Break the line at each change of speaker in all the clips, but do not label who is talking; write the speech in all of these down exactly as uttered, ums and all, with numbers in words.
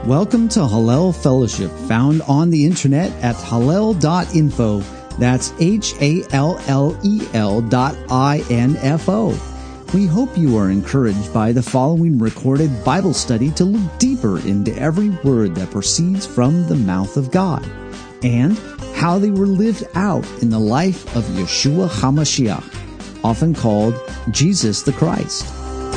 Welcome to Hallel Fellowship, found on the internet at hallel dot info. That's H A L L E L dot I N F O. We hope you are encouraged by the following recorded Bible study to look deeper into every word that proceeds from the mouth of God, and how they were lived out in the life of Yeshua HaMashiach, often called Jesus the Christ.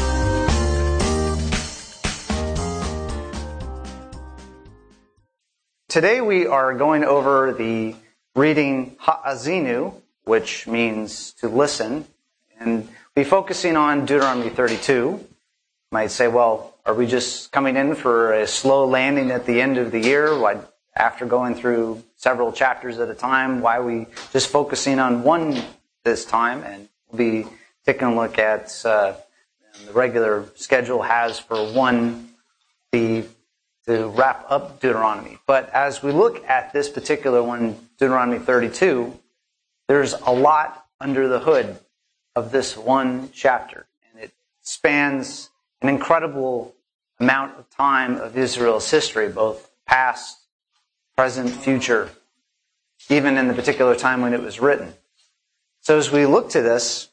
Today we are going over the reading Ha'azinu, which means to listen, and we're focusing on Deuteronomy thirty-two. You might say, well, are we just coming in for a slow landing at the end of the year? Why, after going through several chapters at a time, why are we just focusing on one this time? And we'll be taking a look at uh, the regular schedule has for one the to wrap up Deuteronomy. But as we look at this particular one, Deuteronomy thirty-two, there's a lot under the hood of this one chapter. And it spans an incredible amount of time of Israel's history, both past, present, future, even in the particular time when it was written. So as we look to this,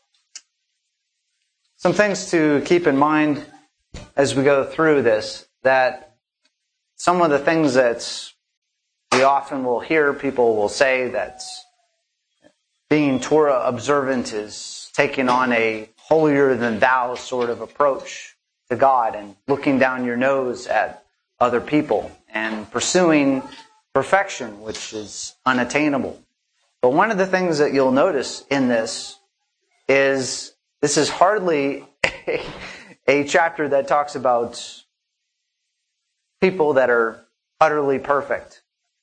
some things to keep in mind as we go through this, that some of the things that we often will hear, people will say that being Torah observant is taking on a holier-than-thou sort of approach to God and looking down your nose at other people and pursuing perfection, which is unattainable. But one of the things that you'll notice in this is this is hardly a, a chapter that talks about people that are utterly perfect.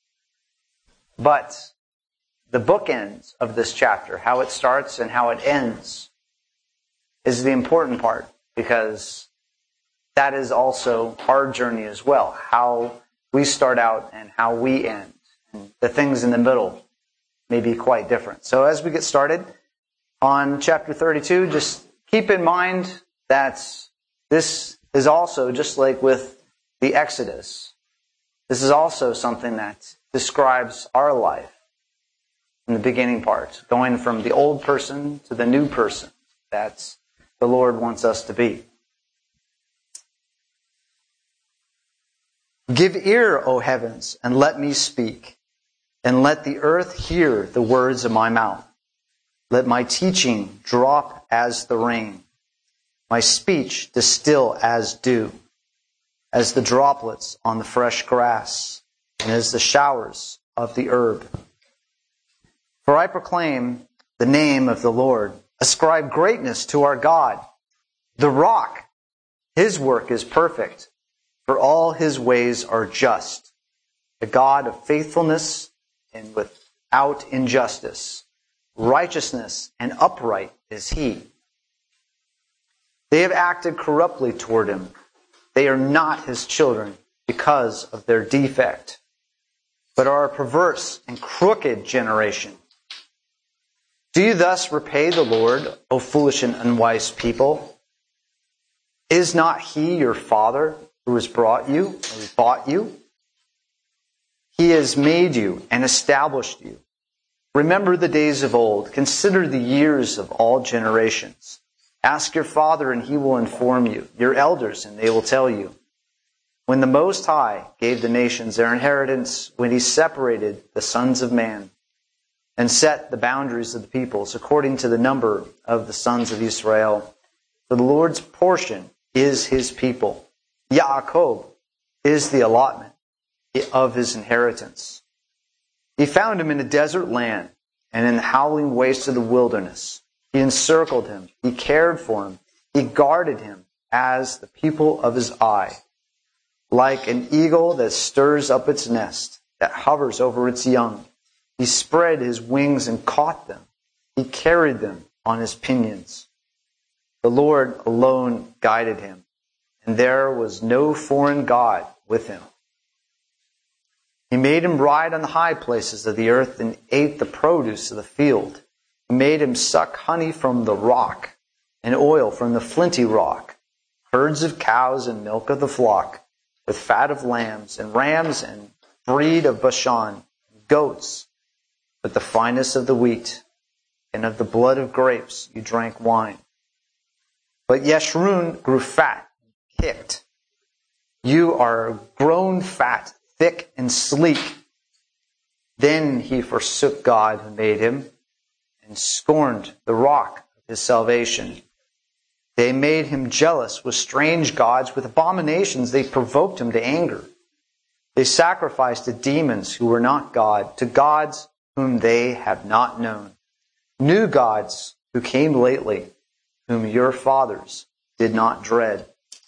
But the bookends of this chapter, how it starts and how it ends, is the important part, because that is also our journey as well. How we start out and how we end. And the things in the middle may be quite different. So as we get started on chapter thirty-two, just keep in mind that this is also, just like with the Exodus, this is also something that describes our life in the beginning part, going from the old person to the new person that the Lord wants us to be. Give ear, O heavens, and let me speak, and let the earth hear the words of my mouth. Let my teaching drop as the rain, my speech distill as dew, as the droplets on the fresh grass, and as the showers of the herb. For I proclaim the name of the Lord. Ascribe greatness to our God, the rock. His work is perfect, for all his ways are just. The God of faithfulness and without injustice. Righteousness and upright is he. They have acted corruptly toward him. They are not his children because of their defect, but are a perverse and crooked generation. Do you thus repay the Lord, O foolish and unwise people? Is not he your father who has brought you, who bought you? He has made you and established you. Remember the days of old. Consider the years of all generations. Ask your father, and he will inform you, your elders, and they will tell you. When the Most High gave the nations their inheritance, when he separated the sons of man, and set the boundaries of the peoples according to the number of the sons of Israel, for the Lord's portion is his people. Yaakov is the allotment of his inheritance. He found him in a desert land, and in the howling waste of the wilderness. He encircled him. He cared for him. He guarded him as the pupil of his eye. Like an eagle that stirs up its nest, that hovers over its young. He spread his wings and caught them. He carried them on his pinions. The Lord alone guided him, and there was no foreign god with him. He made him ride on the high places of the earth and ate the produce of the field. He made him suck honey from the rock and oil from the flinty rock, herds of cows and milk of the flock, with fat of lambs and rams and breed of Bashan, goats, with the finest of the wheat, and of the blood of grapes you drank wine. But Yeshurun grew fat and kicked. You are grown fat, thick and sleek. Then he forsook God who made him, and scorned the rock of his salvation. They made him jealous with strange gods. With abominations they provoked him to anger. They sacrificed to demons who were not God, to gods whom they have not known. New gods who came lately, whom your fathers did not dread.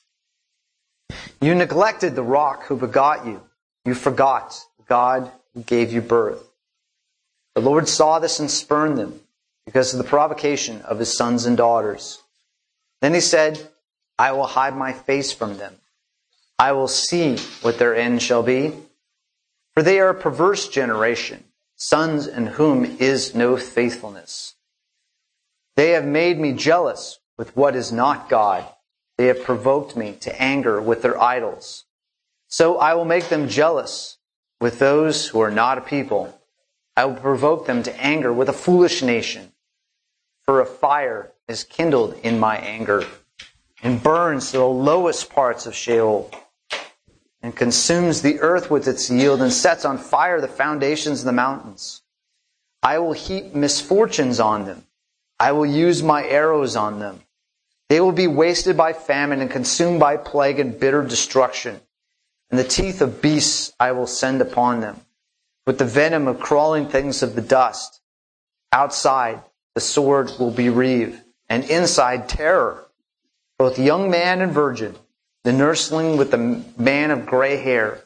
You neglected the rock who begot you. You forgot God who gave you birth. The Lord saw this and spurned them because of the provocation of his sons and daughters. Then he said, I will hide my face from them. I will see what their end shall be. For they are a perverse generation, sons in whom is no faithfulness. They have made me jealous with what is not God. They have provoked me to anger with their idols. So I will make them jealous with those who are not a people. I will provoke them to anger with a foolish nation. For a fire is kindled in my anger, and burns to the lowest parts of Sheol, and consumes the earth with its yield, and sets on fire the foundations of the mountains. I will heap misfortunes on them. I will use my arrows on them. They will be wasted by famine and consumed by plague and bitter destruction. And the teeth of beasts I will send upon them, with the venom of crawling things of the dust. Outside the sword will be reeve, and inside terror, both young man and virgin, the nursling with the man of gray hair.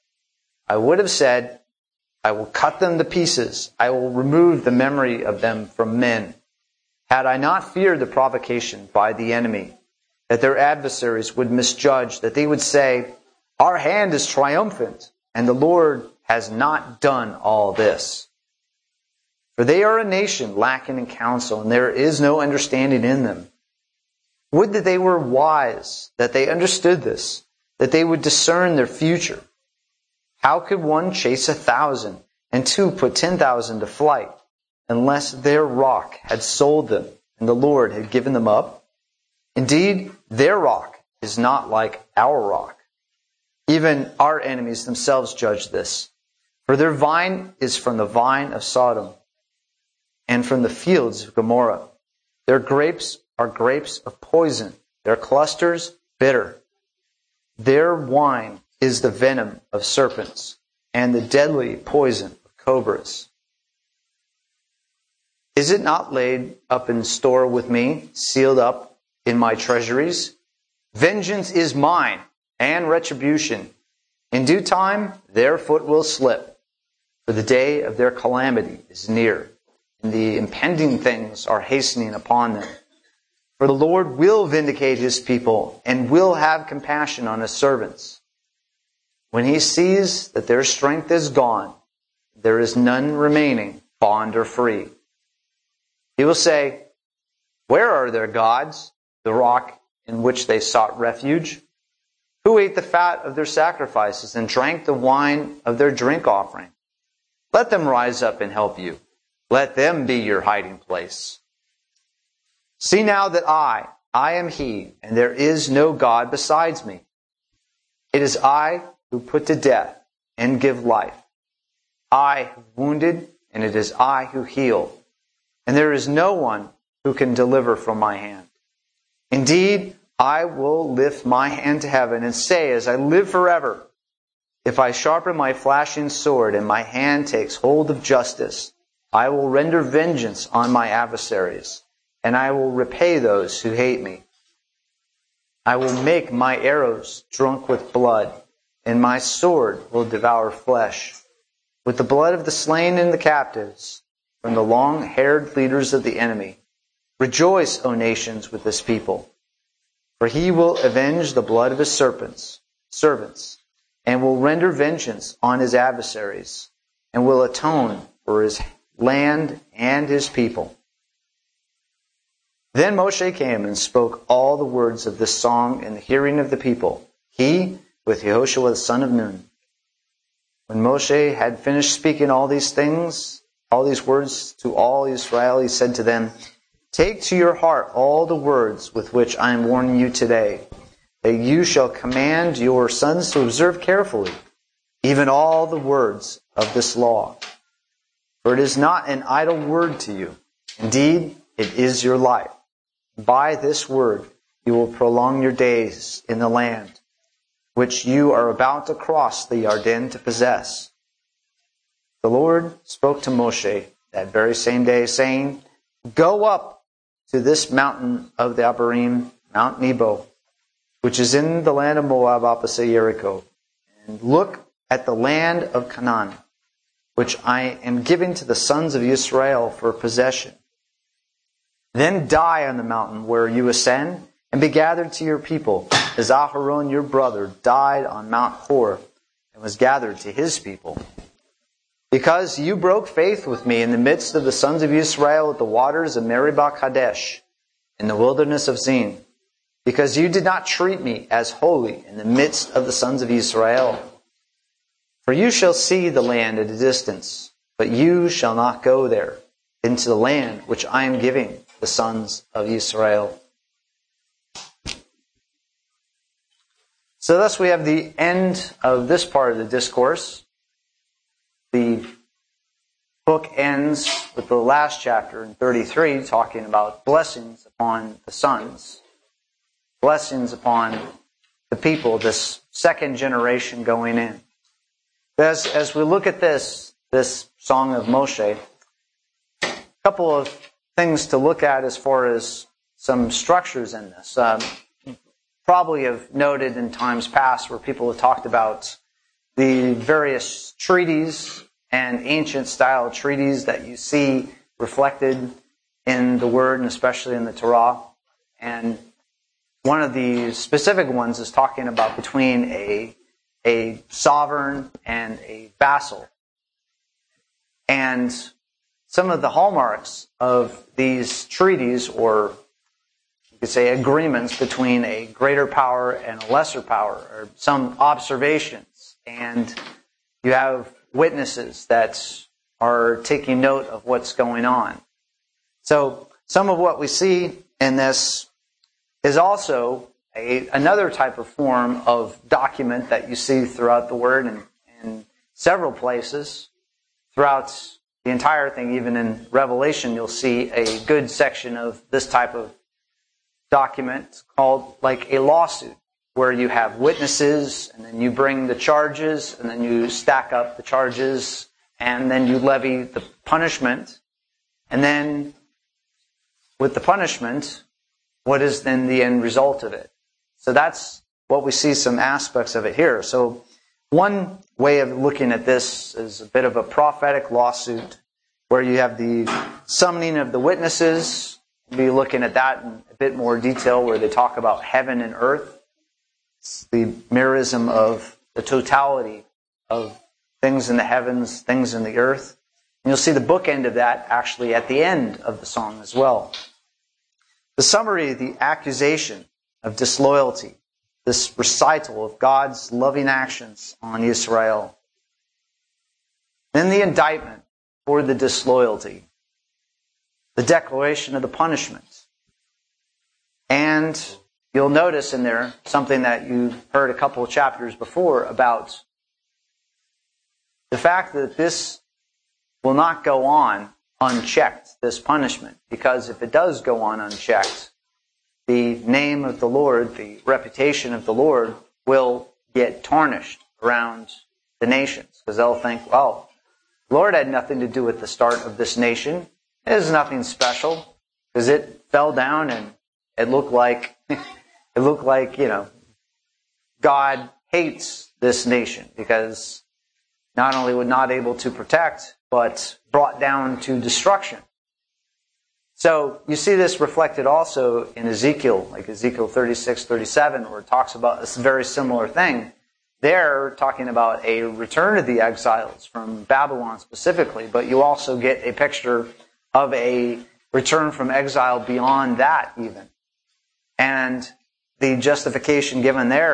I would have said, I will cut them to pieces. I will remove the memory of them from men. Had I not feared the provocation by the enemy, that their adversaries would misjudge, that they would say, our hand is triumphant, and the Lord has not done all this. For they are a nation lacking in counsel, and there is no understanding in them. Would that they were wise, that they understood this, that they would discern their future. How could one chase a thousand, and two put ten thousand to flight, unless their rock had sold them, and the Lord had given them up? Indeed, their rock is not like our rock. Even our enemies themselves judge this. For their vine is from the vine of Sodom, and from the fields of Gomorrah. Their grapes are grapes of poison, their clusters bitter. Their wine is the venom of serpents, and the deadly poison of cobras. Is it not laid up in store with me, sealed up in my treasuries? Vengeance is mine, and retribution. In due time their foot will slip, for the day of their calamity is near, and the impending things are hastening upon them. For the Lord will vindicate his people, and will have compassion on his servants. When he sees that their strength is gone, there is none remaining, bond or free. He will say, where are their gods, the rock in which they sought refuge? Who ate the fat of their sacrifices and drank the wine of their drink offering? Let them rise up and help you. Let them be your hiding place. See now that I, I am he, and there is no God besides me. It is I who put to death and give life. I have wounded, and it is I who heal. And there is no one who can deliver from my hand. Indeed, I will lift my hand to heaven and say, as I live forever, if I sharpen my flashing sword and my hand takes hold of justice, I will render vengeance on my adversaries, and I will repay those who hate me. I will make my arrows drunk with blood, and my sword will devour flesh. With the blood of the slain and the captives, from the long-haired leaders of the enemy. Rejoice, O nations, with this people. For he will avenge the blood of his serpents, servants, and will render vengeance on his adversaries, and will atone for his land and his people. Then Moshe came and spoke all the words of this song in the hearing of the people, he with Yehoshua the son of Nun. When Moshe had finished speaking all these things, all these words to all Israel, he said to them, "Take to your heart all the words with which I am warning you today, that you shall command your sons to observe carefully, even all the words of this law. For it is not an idle word to you. Indeed, it is your life. By this word you will prolong your days in the land, which you are about to cross the Yarden to possess." The Lord spoke to Moshe that very same day, saying, "Go up to this mountain of the Abarim, Mount Nebo, which is in the land of Moab opposite Jericho, and look at the land of Canaan, which I am giving to the sons of Israel for possession. Then die on the mountain where you ascend, and be gathered to your people, as Aharon your brother died on Mount Hor, and was gathered to his people. Because you broke faith with me in the midst of the sons of Israel at the waters of Meribah Kadesh, in the wilderness of Zin, because you did not treat me as holy in the midst of the sons of Israel. For you shall see the land at a distance, but you shall not go there, into the land which I am giving the sons of Israel." So thus we have the end of this part of the discourse. The book ends with the last chapter in thirty-three talking about blessings upon the sons, blessings upon the people, this second generation going in. As, as we look at this, this Song of Moshe, a couple of things to look at as far as some structures in this. Um, probably have noted in times past where people have talked about the various treaties and ancient style treaties that you see reflected in the Word and especially in the Torah. And one of the specific ones is talking about between a, a sovereign and a vassal. And some of the hallmarks of these treaties, or you could say agreements between a greater power and a lesser power, or some observations, and you have witnesses that are taking note of what's going on. So some of what we see in this is also a, another type of form of document that you see throughout the Word and in several places. Throughout the entire thing, even in Revelation, you'll see a good section of this type of document called like a lawsuit, where you have witnesses, and then you bring the charges, and then you stack up the charges, and then you levy the punishment. And then with the punishment, what is then the end result of it? So that's what we see some aspects of it here. So one way of looking at this is a bit of a prophetic lawsuit, where you have the summoning of the witnesses. We'll be looking at that in a bit more detail, where they talk about heaven and earth. It's the merism of the totality of things in the heavens, things in the earth. And you'll see the bookend of that actually at the end of the song as well. The summary, the accusation of disloyalty, this recital of God's loving actions on Israel. Then the indictment for the disloyalty, the declaration of the punishment. And you'll notice in there something that you've heard a couple of chapters before about the fact that this will not go on unchecked, this punishment. Because if it does go on unchecked, the name of the Lord, the reputation of the Lord will get tarnished around the nations. Because they'll think, well, the Lord had nothing to do with the start of this nation. It is nothing special. Because it fell down and it looked like, it looked like, you know, God hates this nation. Because not only was not able to protect, but brought down to destruction. So you see this reflected also in Ezekiel, like Ezekiel thirty-six, thirty-seven, where it talks about this very similar thing. They're talking about a return of the exiles from Babylon specifically, but you also get a picture of a return from exile beyond that even. And the justification given there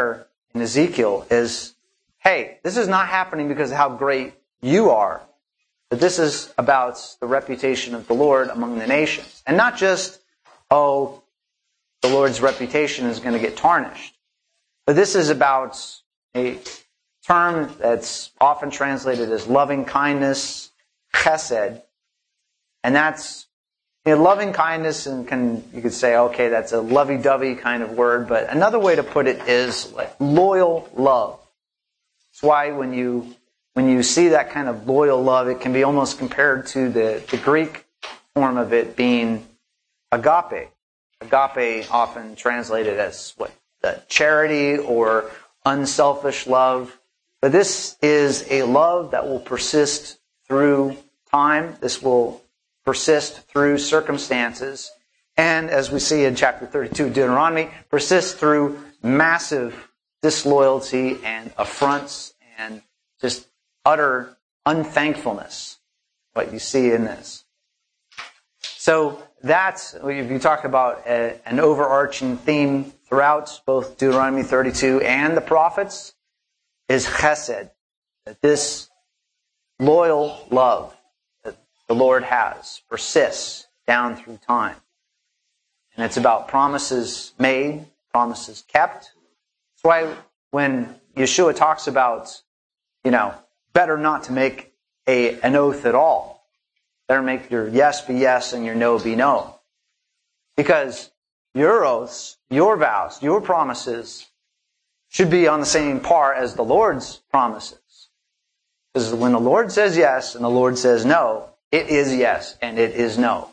in Ezekiel is, hey, this is not happening because of how great you are, but this is about the reputation of the Lord among the nations. And not just, oh, the Lord's reputation is going to get tarnished. But this is about a term that's often translated as loving kindness, chesed. And that's, you know, loving kindness, and can you could say, okay, that's a lovey-dovey kind of word, but another way to put it is like loyal love. That's why when you when you see that kind of loyal love, it can be almost compared to the, the Greek form of it being agape. Agape often translated as what? The charity or unselfish love. But this is a love that will persist through time. This will persist through circumstances. And as we see in chapter thirty-two of Deuteronomy, persist through massive disloyalty and affronts and just utter unthankfulness. What you see in this. So that's, if you talk about a, an overarching theme throughout both Deuteronomy thirty-two and the prophets, is chesed. That this loyal love that the Lord has persists down through time. And it's about promises made, promises kept. That's why when Yeshua talks about, you know, better not to make a, an oath at all. Better make your yes be yes and your no be no. Because your oaths, your vows, your promises should be on the same par as the Lord's promises. Because when the Lord says yes and the Lord says no, it is yes and it is no.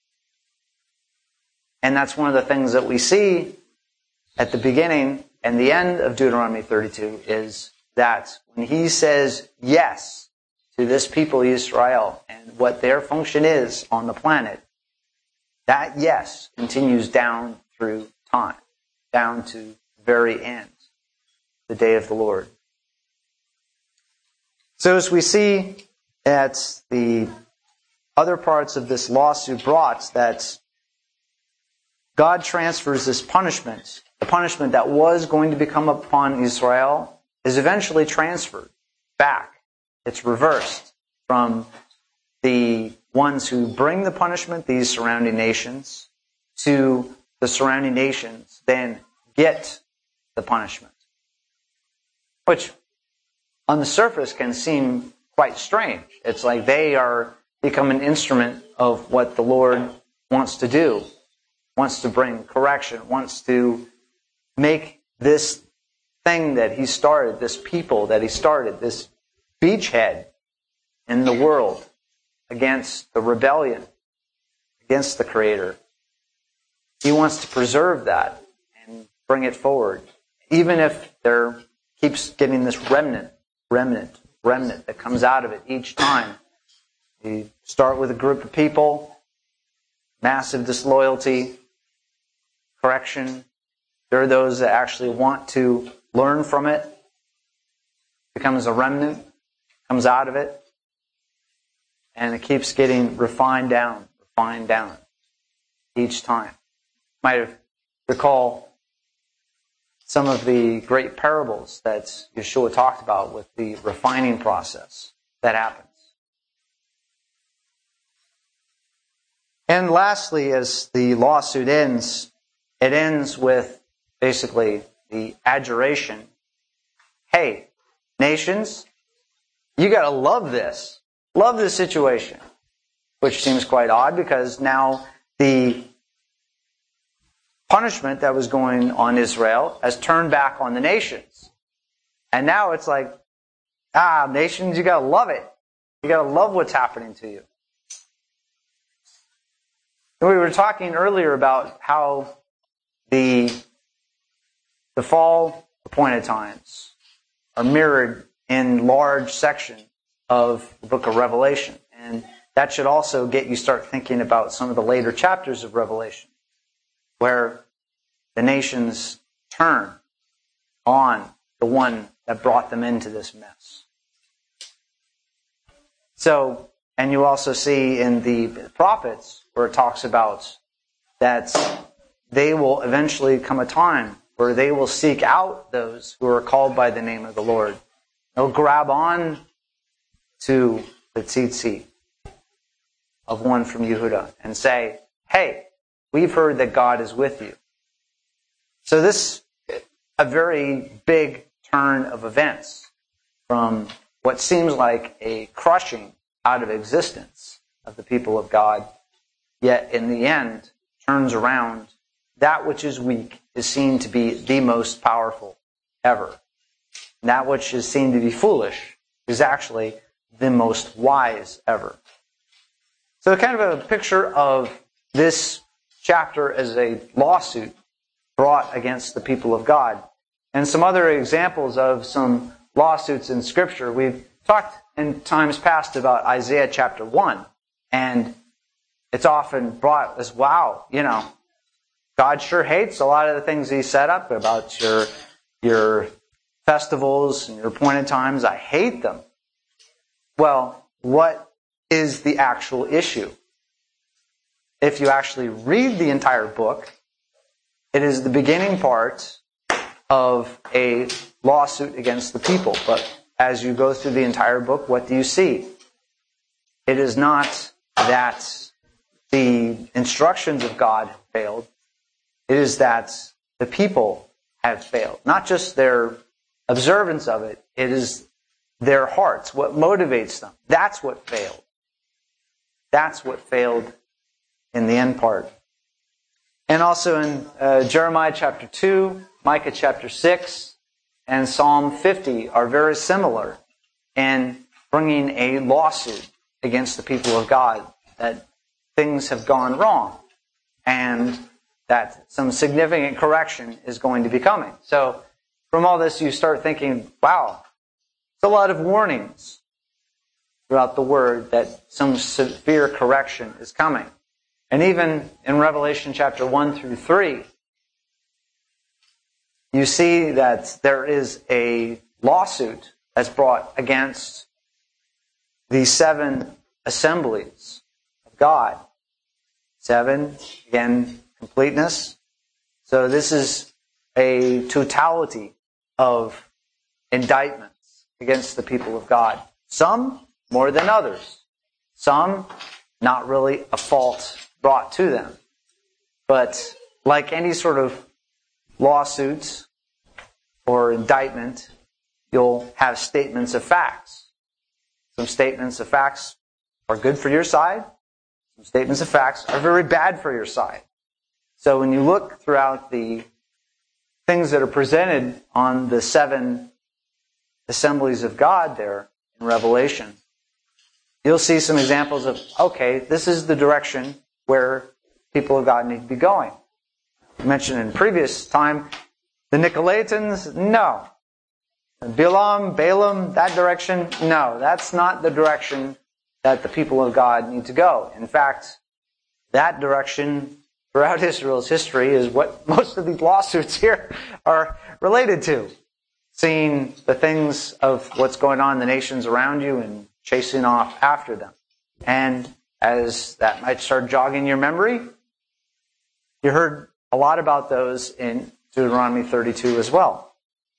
And that's one of the things that we see at the beginning and the end of Deuteronomy thirty-two is that when he says yes to this people Israel and what their function is on the planet, that yes continues down through time, down to the very end, the day of the Lord. So as we see at the other parts of this lawsuit brought, that God transfers this punishment, the punishment that was going to become upon Israel, is eventually transferred back. It's reversed from the ones who bring the punishment, these surrounding nations, to the surrounding nations then get the punishment. Which, on the surface, can seem quite strange. It's like they are become an instrument of what the Lord wants to do, wants to bring correction, wants to make this thing that he started, this people that he started, this beachhead in the world against the rebellion, against the Creator. He wants to preserve that and bring it forward. Even if there keeps getting this remnant, remnant, remnant that comes out of it each time. You start with a group of people, massive disloyalty, correction. There are those that actually want to learn from it, becomes a remnant, comes out of it, and it keeps getting refined down, refined down each time. Might have recall some of the great parables that Yeshua talked about with the refining process that happens. And lastly, as the lawsuit ends, it ends with basically the adjuration. Hey, nations, you got to love this. Love this situation. Which seems quite odd because now the punishment that was going on Israel has turned back on the nations. And now it's like, ah, nations, you got to love it. You got to love what's happening to you. We were talking earlier about how the the fall appointed times are mirrored in large sections of the book of Revelation. And that should also get you start thinking about some of the later chapters of Revelation, where the nations turn on the one that brought them into this mess. So, and you also see in the prophets where it talks about that they will eventually come a time where they will seek out those who are called by the name of the Lord. They'll grab on to the tzitzit of one from Yehuda and say, hey, we've heard that God is with you. So this is a very big turn of events from what seems like a crushing out of existence of the people of God, yet in the end turns around. That which is weak is seen to be the most powerful ever. And that which is seen to be foolish is actually the most wise ever. So kind of a picture of this chapter as a lawsuit brought against the people of God. And some other examples of some lawsuits in Scripture. We've talked in times past about Isaiah chapter one. And it's often brought as, wow, you know, God sure hates a lot of the things He set up about your, your festivals and your appointed times. I hate them. Well, what is the actual issue? If you actually read the entire book, it is the beginning part of a lawsuit against the people. But as you go through the entire book, what do you see? It is not that the instructions of God have failed. It is that the people have failed. Not just their observance of it. It is their hearts, what motivates them. That's what failed. That's what failed in the end part. And also in uh, Jeremiah chapter two, Micah chapter six, and Psalm fifty are very similar in bringing a lawsuit against the people of God, that things have gone wrong and that some significant correction is going to be coming. So from all this, you start thinking, wow, it's a lot of warnings throughout the Word that some severe correction is coming. And even in Revelation chapter one through three, you see that there is a lawsuit that's brought against the seven assemblies of God. Seven, again, completeness. So this is a totality of indictments against the people of God. Some more than others. Some not really a fault brought to them. But like any sort of lawsuits or indictment, you'll have statements of facts. Some statements of facts are good for your side. Some statements of facts are very bad for your side. So when you look throughout the things that are presented on the seven assemblies of God there in Revelation, you'll see some examples of, okay, this is the direction where people of God need to be going. I mentioned in previous time, the Nicolaitans, no. Bilam, Balaam, that direction, no. That's not the direction that the people of God need to go. In fact, that direction throughout Israel's history is what most of these lawsuits here are related to. Seeing the things of what's going on in the nations around you and chasing off after them. And as that might start jogging your memory, you heard a lot about those in Deuteronomy thirty-two as well.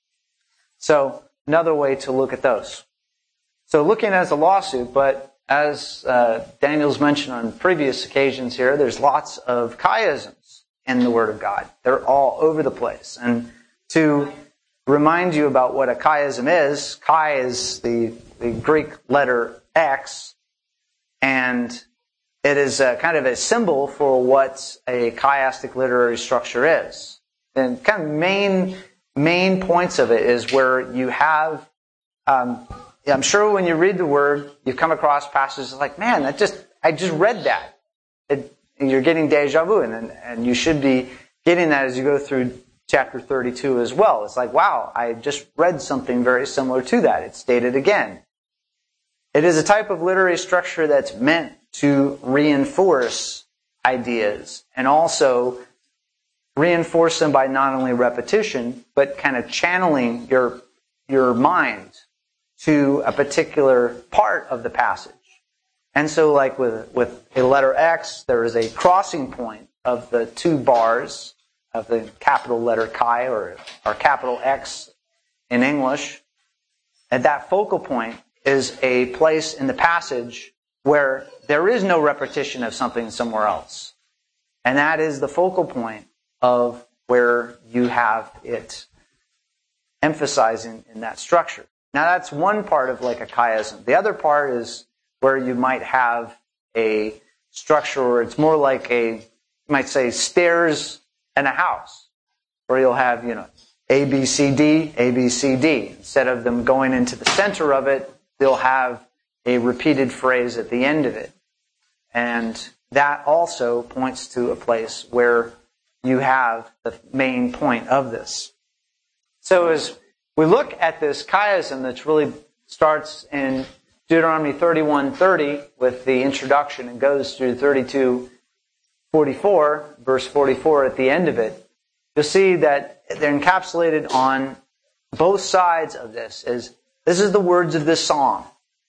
So, another way to look at those. So, looking as a lawsuit, but as uh, Daniel's mentioned on previous occasions here, there's lots of chiasms in the Word of God. They're all over the place. And to remind you about what a chiasm is, chi is the, the Greek letter X, and it is a, kind of a symbol for what a chiastic literary structure is. And kind of main main points of it is where you have, um, I'm sure when you read the Word, you come across passages like, man, that just I just read that. It, you're getting deja vu, and and you should be getting that as you go through chapter thirty-two as well. It's like, wow, I just read something very similar to that. It's stated again. It is a type of literary structure that's meant to reinforce ideas and also reinforce them by not only repetition, but kind of channeling your, your mind to a particular part of the passage. And so like with, with a letter X, there is a crossing point of the two bars of the capital letter chi, or, or capital X in English. And that focal point is a place in the passage where there is no repetition of something somewhere else. And that is the focal point of where you have it emphasizing in that structure. Now that's one part of like a chiasm. The other part is where you might have a structure where it's more like a, you might say, stairs and a house, where you'll have, you know, A, B, C, D, A, B, C, D. Instead of them going into the center of it, they'll have a repeated phrase at the end of it. And that also points to a place where you have the main point of this. So as we look at this chiasm that really starts in Deuteronomy thirty-one thirty with the introduction and goes through thirty-two forty-four, verse forty-four at the end of it, you'll see that they're encapsulated on both sides of this. Is this is the words of this song.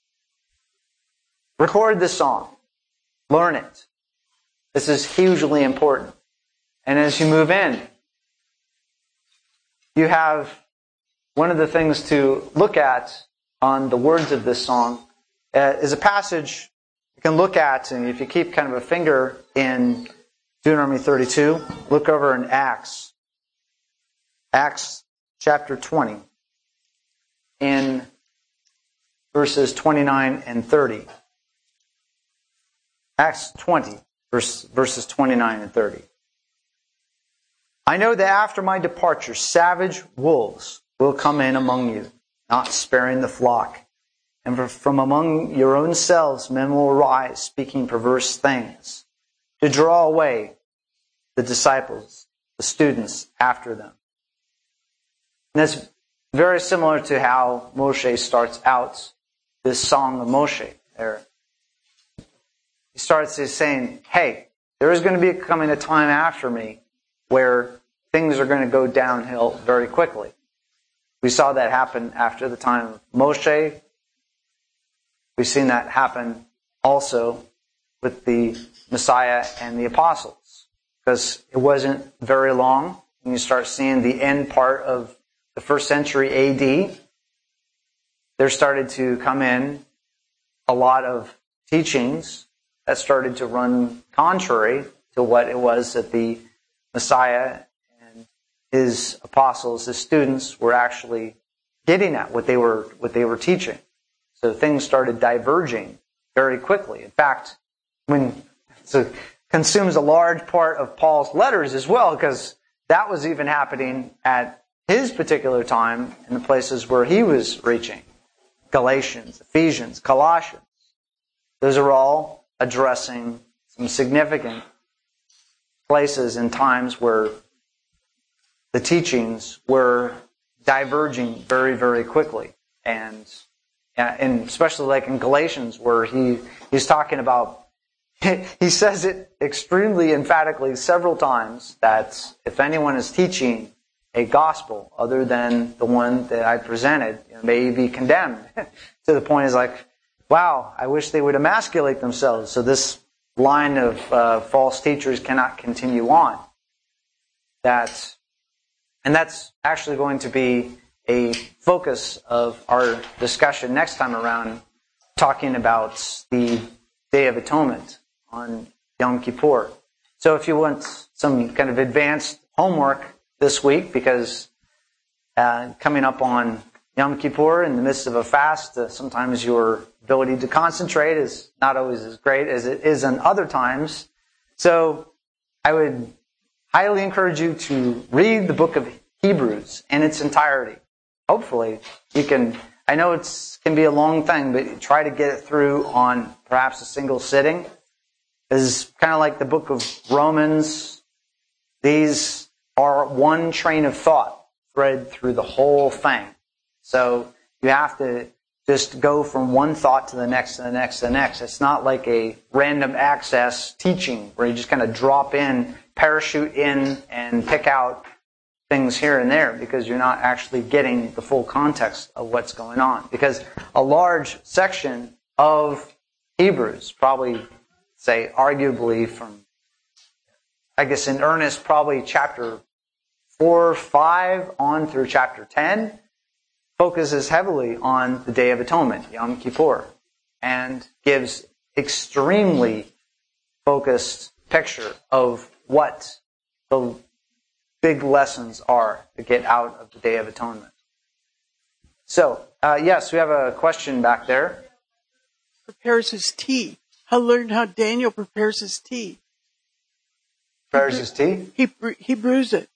Record this song. Learn it. This is hugely important. And as you move in, you have one of the things to look at on the words of this song uh, is a passage you can look at, and if you keep kind of a finger in Deuteronomy thirty-two, look over in Acts. Acts chapter twenty, in verses twenty-nine and thirty. Acts twenty, verse, verses twenty-nine and thirty. I know that after my departure, savage wolves will come in among you, not sparing the flock. And from among your own selves men will arise, speaking perverse things, to draw away the disciples, the students, after them. And that's very similar to how Moshe starts out this song of Moshe. There, he starts by saying, hey, there is going to be coming a time after me where things are going to go downhill very quickly. We saw that happen after the time of Moshe. We've seen that happen also with the Messiah and the apostles, because it wasn't very long. And you start seeing the end part of the first century A D. There started to come in a lot of teachings that started to run contrary to what it was that the Messiah and his apostles, his students, were actually getting at, what they were what they were teaching. So things started diverging very quickly. In fact, when so it consumes a large part of Paul's letters as well, because that was even happening at his particular time in the places where he was reaching. Galatians, Ephesians, Colossians. Those are all addressing some significant places and times where the teachings were diverging very, very quickly. And and especially like in Galatians, where he, he's talking about, he says it extremely emphatically several times, that if anyone is teaching a gospel other than the one that I presented, you know, may be condemned. To the point is like, wow, I wish they would emasculate themselves, so this line of uh, false teachers cannot continue on. That, and that's actually going to be a focus of our discussion next time around, talking about the Day of Atonement on Yom Kippur. So if you want some kind of advanced homework this week, because uh, coming up on Yom Kippur in the midst of a fast, uh, sometimes your ability to concentrate is not always as great as it is in other times. So I would highly encourage you to read the book of Hebrews in its entirety. Hopefully you can, I know it can be a long thing, but try to get it through on perhaps a single sitting. It's kind of like the book of Romans. These are one train of thought thread through the whole thing. So you have to just go from one thought to the next, to the next, to the next. It's not like a random access teaching where you just kind of drop in, parachute in, and pick out things here and there, because you're not actually getting the full context of what's going on. Because a large section of Hebrews, probably, say, arguably from, I guess in earnest, probably chapter four, five, on through chapter ten, focuses heavily on the Day of Atonement, Yom Kippur, and gives extremely focused picture of what the big lessons are to get out of the Day of Atonement. So, uh, yes, we have a question back there.
Prepares his tea. I learned how Daniel prepares his tea.
Prepares his tea?
He he brews it.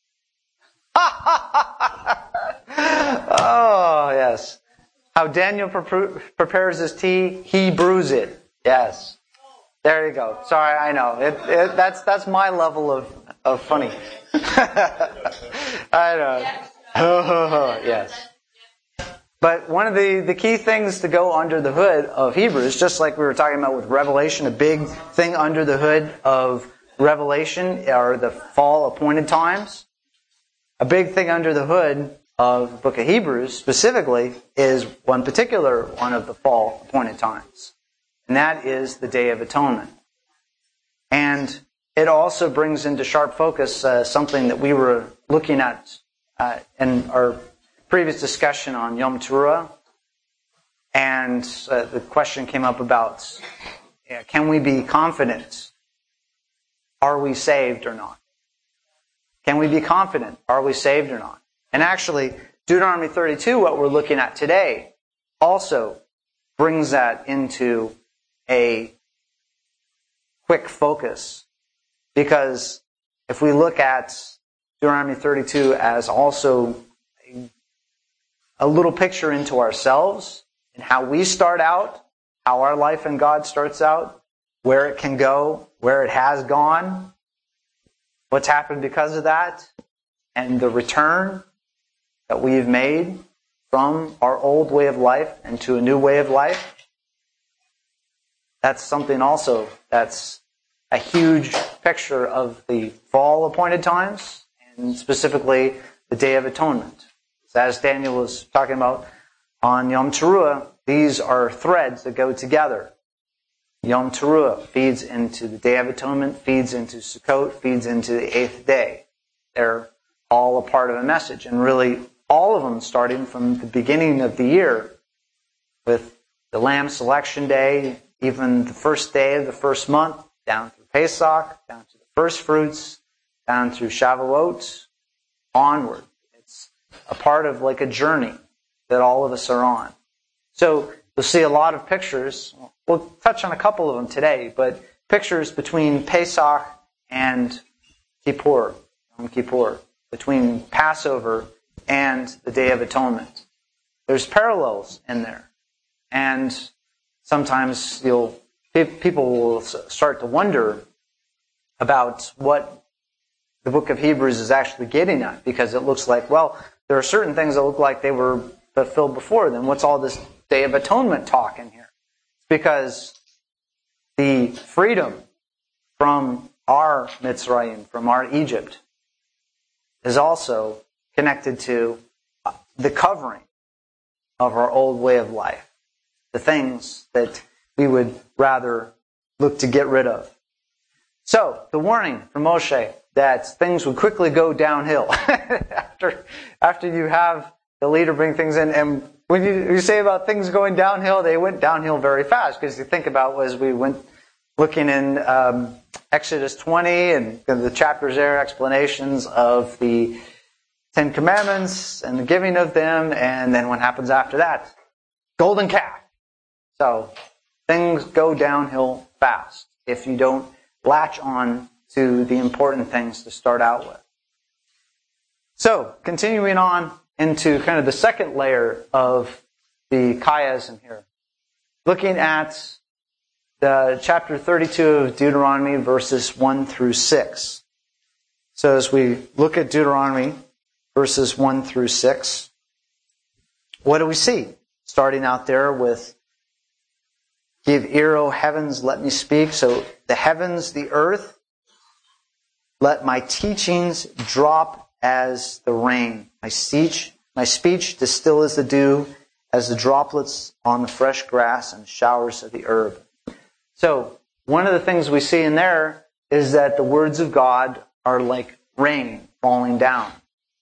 Oh, yes. How Daniel pre- prepares his tea, he brews it. Yes. There you go. Sorry, I know. It, it, that's that's my level of, of funny. I know. Oh, yes. But one of the, the key things to go under the hood of Hebrews, just like we were talking about with Revelation, a big thing under the hood of Revelation are the fall appointed times. A big thing under the hood of the book of Hebrews specifically is one particular one of the fall appointed times. And that is the Day of Atonement. And it also brings into sharp focus uh, something that we were looking at uh, in our previous discussion on Yom Teruah. And uh, the question came up about, yeah, can we be confident? Are we saved or not? Can we be confident? Are we saved or not? And actually, Deuteronomy thirty-two, what we're looking at today, also brings that into a quick focus. Because if we look at Deuteronomy thirty-two as also a, a little picture into ourselves and how we start out, how our life in God starts out, where it can go, where it has gone, what's happened because of that, and the return that we've made from our old way of life into a new way of life. That's something also that's a huge picture of the fall appointed times, and specifically the Day of Atonement. So as Daniel was talking about on Yom Teruah, these are threads that go together. Yom Teruah feeds into the Day of Atonement, feeds into Sukkot, feeds into the eighth day. They're all a part of a message. And really, all of them starting from the beginning of the year with the Lamb Selection Day, even the first day of the first month, down through Pesach, down to the first fruits, down through Shavuot, onward. It's a part of like a journey that all of us are on. So you'll see a lot of pictures. We'll touch on a couple of them today, but pictures between Pesach and Kippur, Yom Kippur, between Passover and the Day of Atonement. There's parallels in there. And sometimes you'll people will start to wonder about what the book of Hebrews is actually getting at, because it looks like, well, there are certain things that look like they were fulfilled before. Then what's all this Day of Atonement talk in here? It's because the freedom from our Mitzrayim, from our Egypt, is also connected to the covering of our old way of life, the things that we would rather look to get rid of. So, the warning from Moshe that things would quickly go downhill after after you have the leader bring things in. And when you, you say about things going downhill, they went downhill very fast. Because you think about as we went looking in um, Exodus twenty and the chapters there, explanations of the Ten Commandments and the giving of them, and then what happens after that? Golden calf. So, things go downhill fast if you don't latch on to the important things to start out with. So, continuing on into kind of the second layer of the chiasm here. Looking at the chapter thirty-two of Deuteronomy, verses one through six. So as we look at Deuteronomy, verses one through six, what do we see? Starting out there with, give ear, O heavens, let me speak. So the heavens, the earth, let my teachings drop as the rain. My speech, my speech distill as the dew, as the droplets on the fresh grass and showers of the herb. So one of the things we see in there is that the words of God are like rain falling down.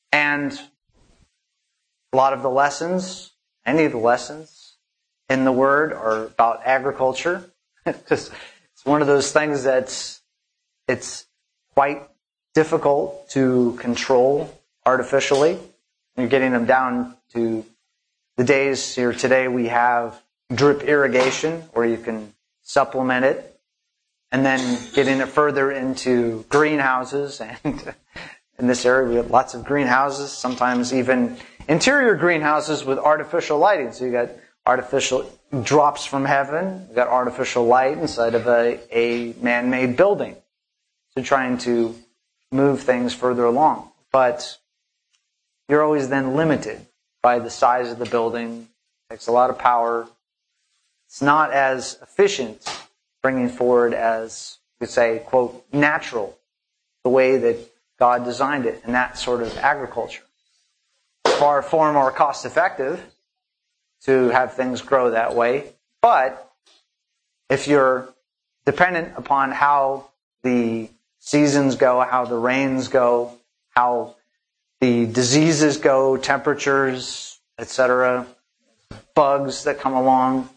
And a lot of the lessons, any of the lessons in the Word are about agriculture. Because it's one of those things that's it's quite difficult to control artificially. You're getting them down to the days here today we have drip irrigation where you can supplement it. And then getting it further into greenhouses. And in this area we have lots of greenhouses, sometimes even interior greenhouses with artificial lighting. So you got artificial drops from heaven. You've got artificial light inside of a, a man-made building. So trying to move things further along. But you're always then limited by the size of the building. It takes a lot of power. It's not as efficient bringing forward as, you could say, quote, natural, the way that God designed it in that sort of agriculture. It's far, far more cost effective to have things grow that way. But if you're dependent upon how the seasons go, how the rains go, how the diseases go, temperatures, et cetera, bugs that come along,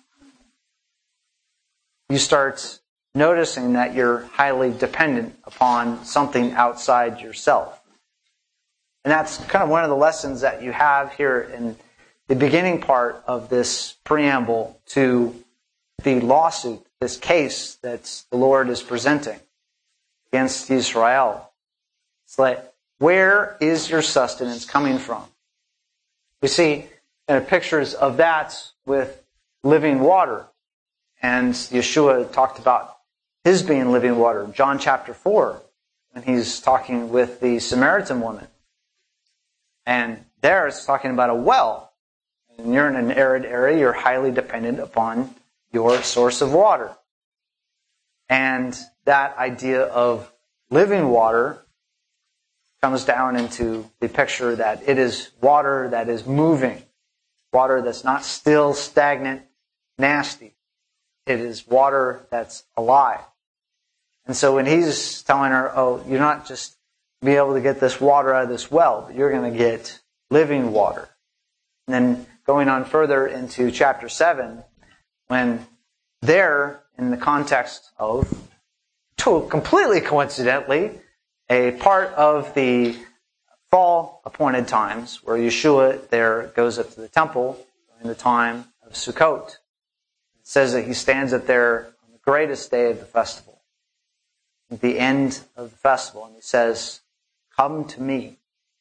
you start noticing that you're highly dependent upon something outside yourself. And that's kind of one of the lessons that you have here in the beginning part of this preamble to the lawsuit, this case that the Lord is presenting against Israel. It's like, where is your sustenance coming from? We see uh, pictures of that with living water. And Yeshua talked about his being living water. John chapter four, when he's talking with the Samaritan woman. And there it's talking about a well. And you're in an arid area, you're highly dependent upon your source of water. And that idea of living water comes down into the picture that it is water that is moving. Water that's not still, stagnant, nasty. It is water that's alive. And so when he's telling her, oh, you're not just be able to get this water out of this well, but you're going to get living water. And then going on further into chapter seven, when there, in the context of, completely coincidentally, a part of the fall appointed times where Yeshua there goes up to the temple during the time of Sukkot. It says that he stands up there on the greatest day of the festival, at the end of the festival, and he says, come to me.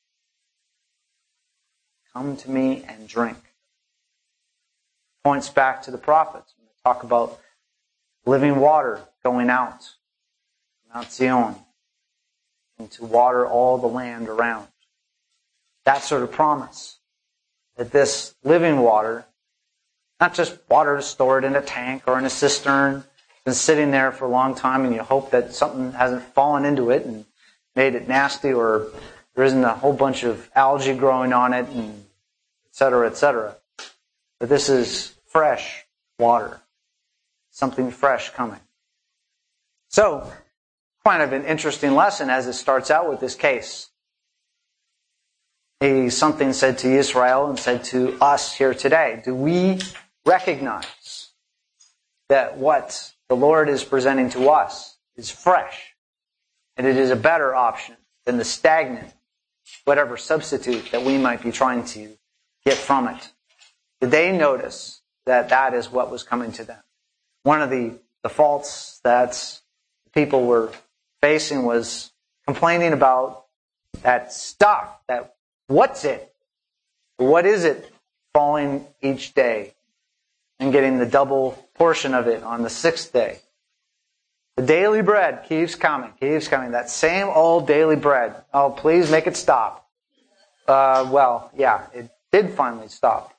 Come to me and drink. Points back to the prophets when they talk about living water going out, Mount Zion, and to water all the land around. That sort of promise. That this living water, not just water stored in a tank or in a cistern, been sitting there for a long time and you hope that something hasn't fallen into it and made it nasty, or there isn't a whole bunch of algae growing on it, and et cetera, et cetera. But this is fresh water. Something fresh coming. So, kind of an interesting lesson as it starts out with this case. A, something said to Israel and said to us here today. Do we recognize that what the Lord is presenting to us is fresh, and it is a better option than the stagnant, whatever substitute that we might be trying to get from it? Did they notice that that is what was coming to them? One of the, the faults that people were facing was complaining about that stuff, that what's it? What is it falling each day and getting the double portion of it on the sixth day? The daily bread keeps coming, keeps coming. That same old daily bread. Oh, please make it stop. Uh, well, yeah, it did finally stop.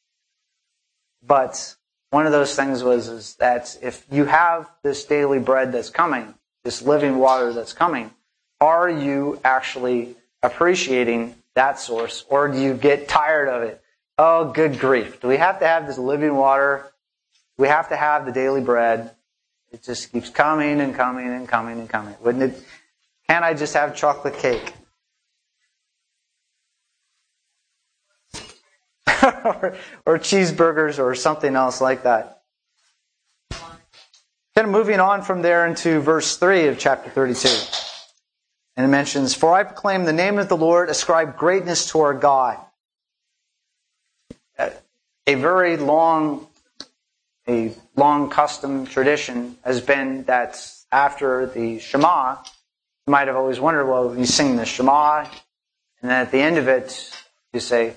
But one of those things was is that if you have this daily bread that's coming, this living water that's coming, are you actually appreciating that source, or do you get tired of it? Oh, good grief. Do we have to have this living water? Do we have to have the daily bread? It just keeps coming and coming and coming and coming. Wouldn't it? Can't I just have chocolate cake? or, or cheeseburgers or something else like that. Kind of moving on from there into verse three of chapter thirty-two. And it mentions, "For I proclaim the name of the Lord, ascribe greatness to our God." A very long, a long custom tradition has been that after the Shema, you might have always wondered, well, you sing the Shema, and then at the end of it, you say,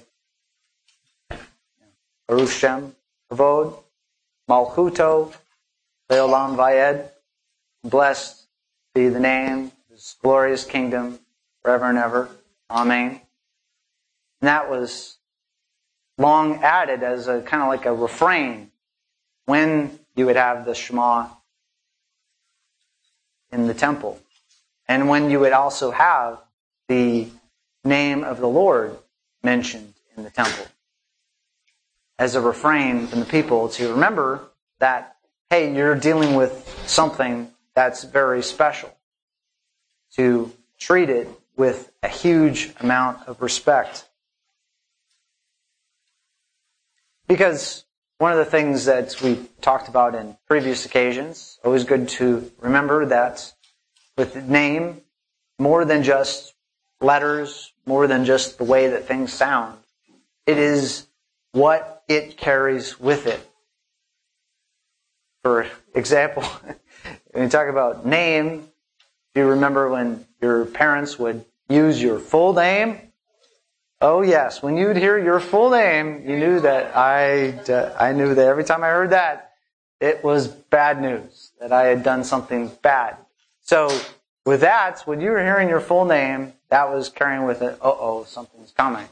Baruch Shem, Kavod, Malchuto, Leolam Vayed, blessed be the name, His glorious kingdom, forever and ever. Amen. And that was long added as a kind of like a refrain when you would have the Shema in the temple. And when you would also have the name of the Lord mentioned in the temple. As a refrain from the people to remember that, hey, you're dealing with something that's very special. To treat it with a huge amount of respect. Because one of the things that we talked about in previous occasions, always good to remember that with the name, more than just letters, more than just the way that things sound, it is what it carries with it. For example, when you talk about name, do you remember when your parents would use your full name? Oh yes, when you'd hear your full name, you knew that I, I knew that every time I heard that, it was bad news, that I had done something bad. So with that, when you were hearing your full name, that was carrying with it, uh-oh, something's coming.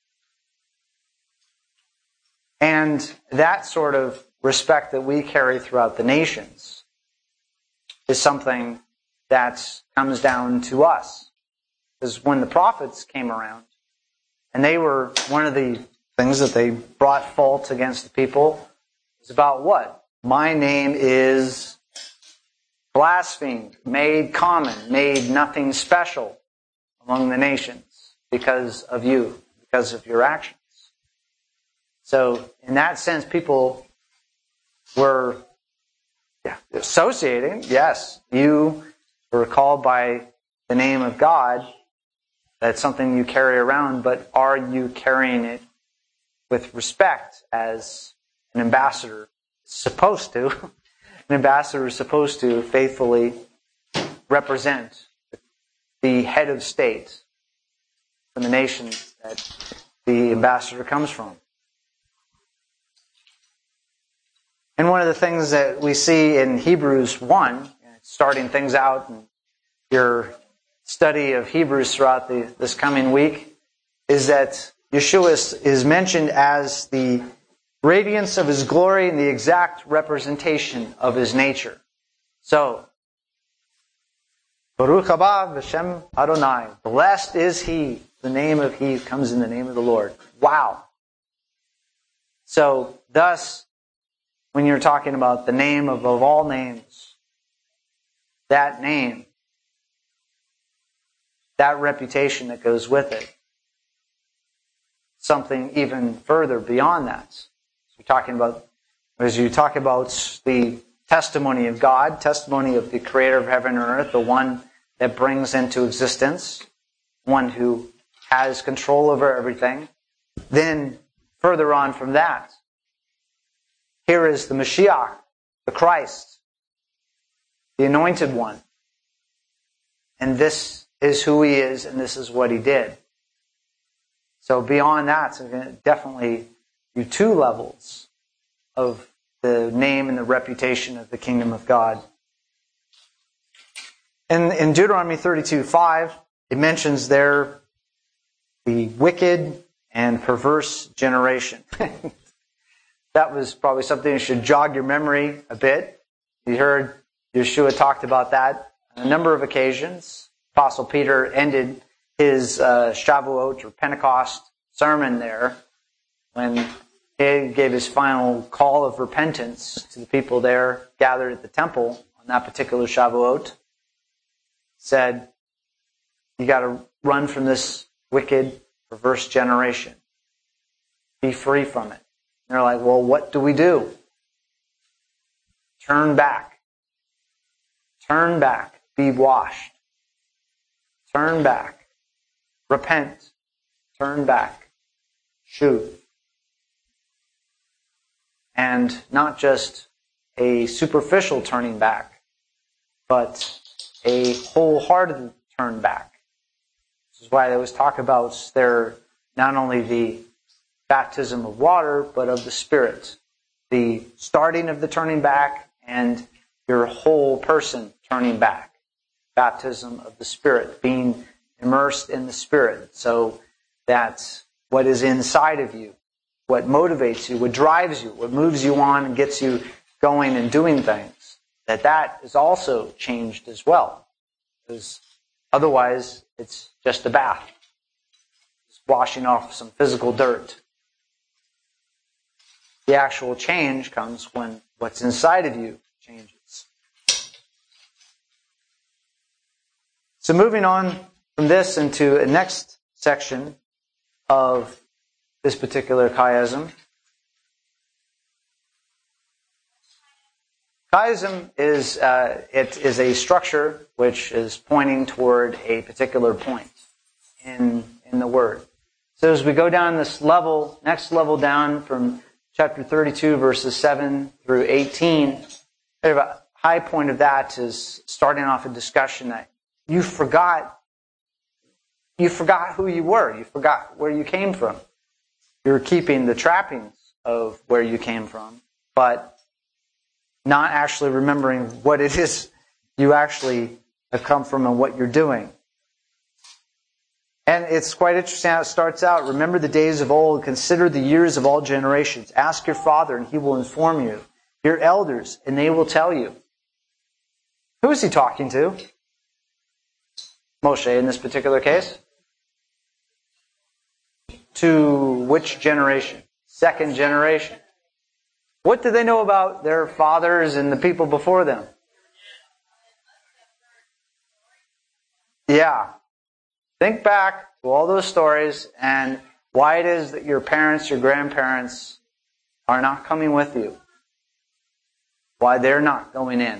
And that sort of respect that we carry throughout the nations is something that comes down to us. Because when the prophets came around, and they were, one of the things that they brought fault against the people is about what? My name is blasphemed, made common, made nothing special among the nations because of you, because of your actions. So, in that sense, people were yeah, associating, yes, you were called by the name of God. That's something you carry around, but are you carrying it with respect as an ambassador is supposed to? An ambassador is supposed to faithfully represent the head of state from the nation that the ambassador comes from. And one of the things that we see in Hebrews one, starting things out in your study of Hebrews throughout the, this coming week, is that Yeshua is, is mentioned as the radiance of His glory and the exact representation of His nature. So, Baruch haba v'shem Adonai. Blessed is He. The name of He comes in the name of the Lord. Wow. So, thus, when you're talking about the name of, of all names, that name, that reputation that goes with it, something even further beyond that. So you're talking about, as you talk about the testimony of God, testimony of the Creator of heaven and earth, the one that brings into existence, one who has control over everything. Then, further on from that, here is the Mashiach, the Christ, the Anointed One. And this is who He is, and this is what He did. So beyond that, so definitely you two levels of the name and the reputation of the kingdom of God. And in Deuteronomy thirty-two five, it mentions there the wicked and perverse generation. That was probably something that should jog your memory a bit. You heard Yeshua talked about that on a number of occasions. Apostle Peter ended his uh, Shavuot or Pentecost sermon there when he gave his final call of repentance to the people there gathered at the temple on that particular Shavuot. Said, you got to run from this wicked, perverse generation. be free from it. And they're like, well, what do we do? Turn back. Turn back. Be washed. Turn back. Repent. Turn back. Shuv. And not just a superficial turning back, but a wholehearted turn back. This is why they always talk about their, not only the baptism of water, but of the Spirit. The starting of the turning back and your whole person turning back. Baptism of the Spirit, being immersed in the Spirit. So that's what is inside of you, what motivates you, what drives you, what moves you on and gets you going and doing things. That that is also changed as well. Because otherwise, it's just a bath. It's washing off some physical dirt. The actual change comes when what's inside of you changes. So moving on from this into the next section of this particular chiasm. Chiasm is uh, it is a structure which is pointing toward a particular point in in the word. So as we go down this level, next level down from chapter thirty-two, verses seven through eighteen, a high point of that is starting off a discussion that you forgot, you forgot who you were, you forgot where you came from. You're keeping the trappings of where you came from, but not actually remembering what it is you actually have come from and what you're doing. And it's quite interesting how it starts out. Remember the days of old. Consider the years of all generations. Ask your father, and he will inform you. Your elders, and they will tell you. Who is he talking to? Moshe, in this particular case. To which generation? Second generation. What do they know about their fathers and the people before them? Yeah. Think back to all those stories and why it is that your parents, your grandparents are not coming with you. Why they're not going in.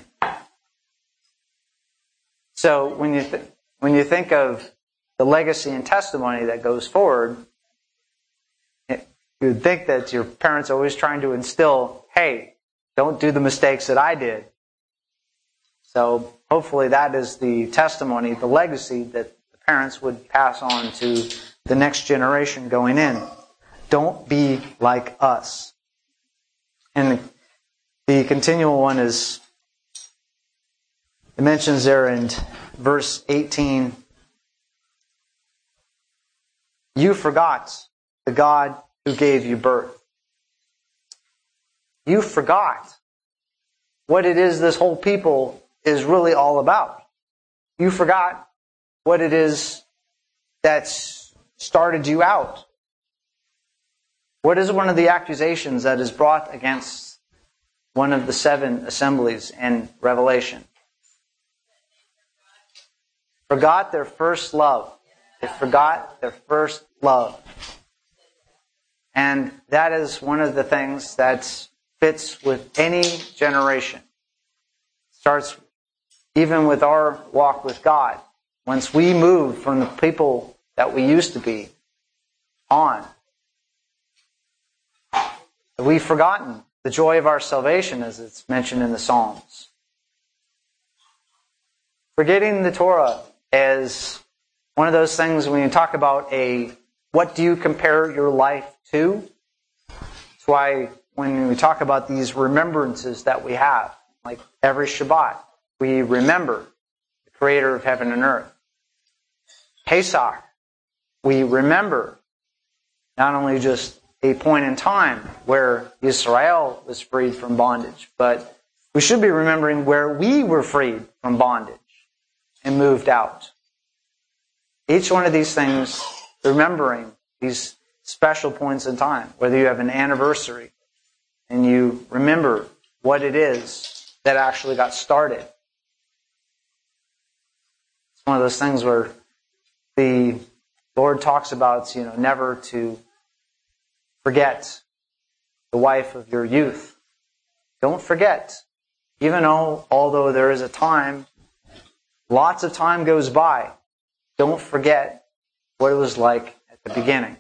So when you th- when you think of the legacy and testimony that goes forward, you would think that your parents are always trying to instill, hey, don't do the mistakes that I did. So hopefully that is the testimony, the legacy that the parents would pass on to the next generation going in. Don't be like us. And the continual one is, it mentions there in verse eighteen, you forgot the God who gave you birth. You forgot what it is this whole people is really all about. You forgot what it is that started you out. What is one of the accusations that is brought against one of the seven assemblies in Revelation? Forgot their first love. They forgot their first love. And that is one of the things that fits with any generation. Starts even with our walk with God. Once we move from the people that we used to be on, we've forgotten the joy of our salvation, as it's mentioned in the Psalms. Forgetting the Torah is one of those things when you talk about a, what do you compare your life to? That's why when we talk about these remembrances that we have, like every Shabbat, we remember the Creator of heaven and earth. Pesach, we remember not only just a point in time where Israel was freed from bondage, but we should be remembering where we were freed from bondage and moved out. Each one of these things, remembering these special points in time, whether you have an anniversary and you remember what it is that actually got started. It's one of those things where the Lord talks about, you know, never to forget the wife of your youth. Don't forget, even though, although there is a time, lots of time goes by, don't forget what it was like at the beginning.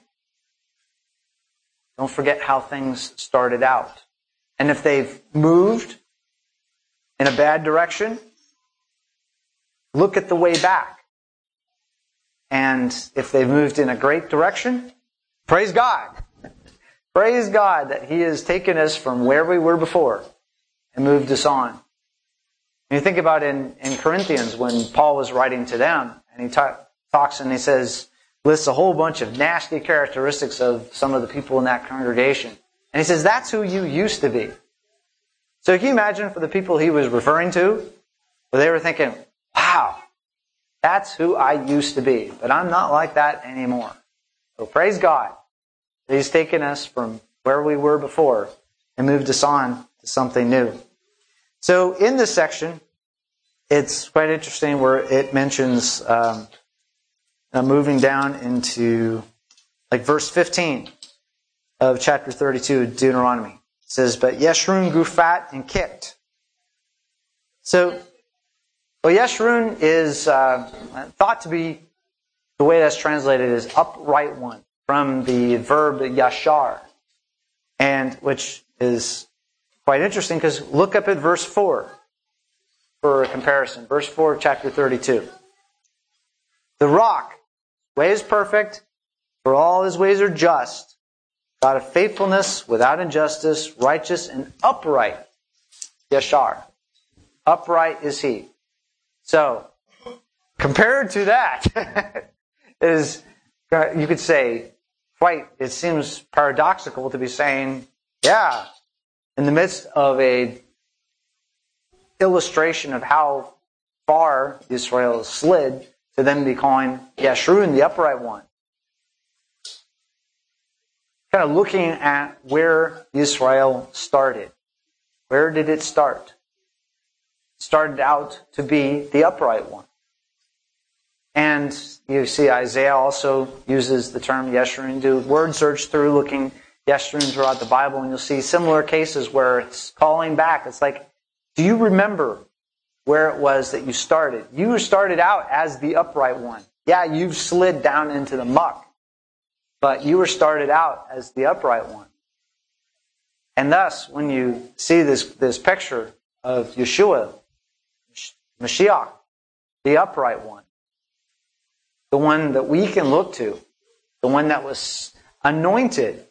Don't forget how things started out. And if they've moved in a bad direction, look at the way back. And if they've moved in a great direction, praise God. Praise God that He has taken us from where we were before and moved us on. And you think about in, in Corinthians when Paul was writing to them, and he ta- talks and he says, lists a whole bunch of nasty characteristics of some of the people in that congregation. And he says, that's who you used to be. So can you imagine for the people he was referring to, where they were thinking, wow, that's who I used to be, but I'm not like that anymore. So praise God that He's taken us from where we were before and moved us on to something new. So in this section, it's quite interesting where it mentions um, uh, moving down into like verse fifteen of chapter thirty-two of Deuteronomy. It says, but Yeshurun grew fat and kicked. So, well, Yeshurun is uh, thought to be, the way that's translated is upright one, from the verb yashar, and which is quite interesting because look up at verse four for a comparison. Verse four of chapter thirty-two. The rock, way is perfect, for all His ways are just. God of faithfulness, without injustice, righteous and upright. Yashar. Upright is He. So, compared to that, is, you could say, quite, it seems paradoxical to be saying, yeah, in the midst of a illustration of how far Israel slid, to then be calling Yeshurun the upright one. Kind of looking at where Israel started. Where did it start? It started out to be the upright one. And you see Isaiah also uses the term Yeshurun. Do word search through looking Yeshurun throughout the Bible, and you'll see similar cases where it's calling back. It's like, do you remember where it was that you started? You started out as the upright one. Yeah, you've slid down into the muck, but you were started out as the upright one. And thus, when you see this, this picture of Yeshua, Mashiach, the upright one, the one that we can look to, the one that was anointed,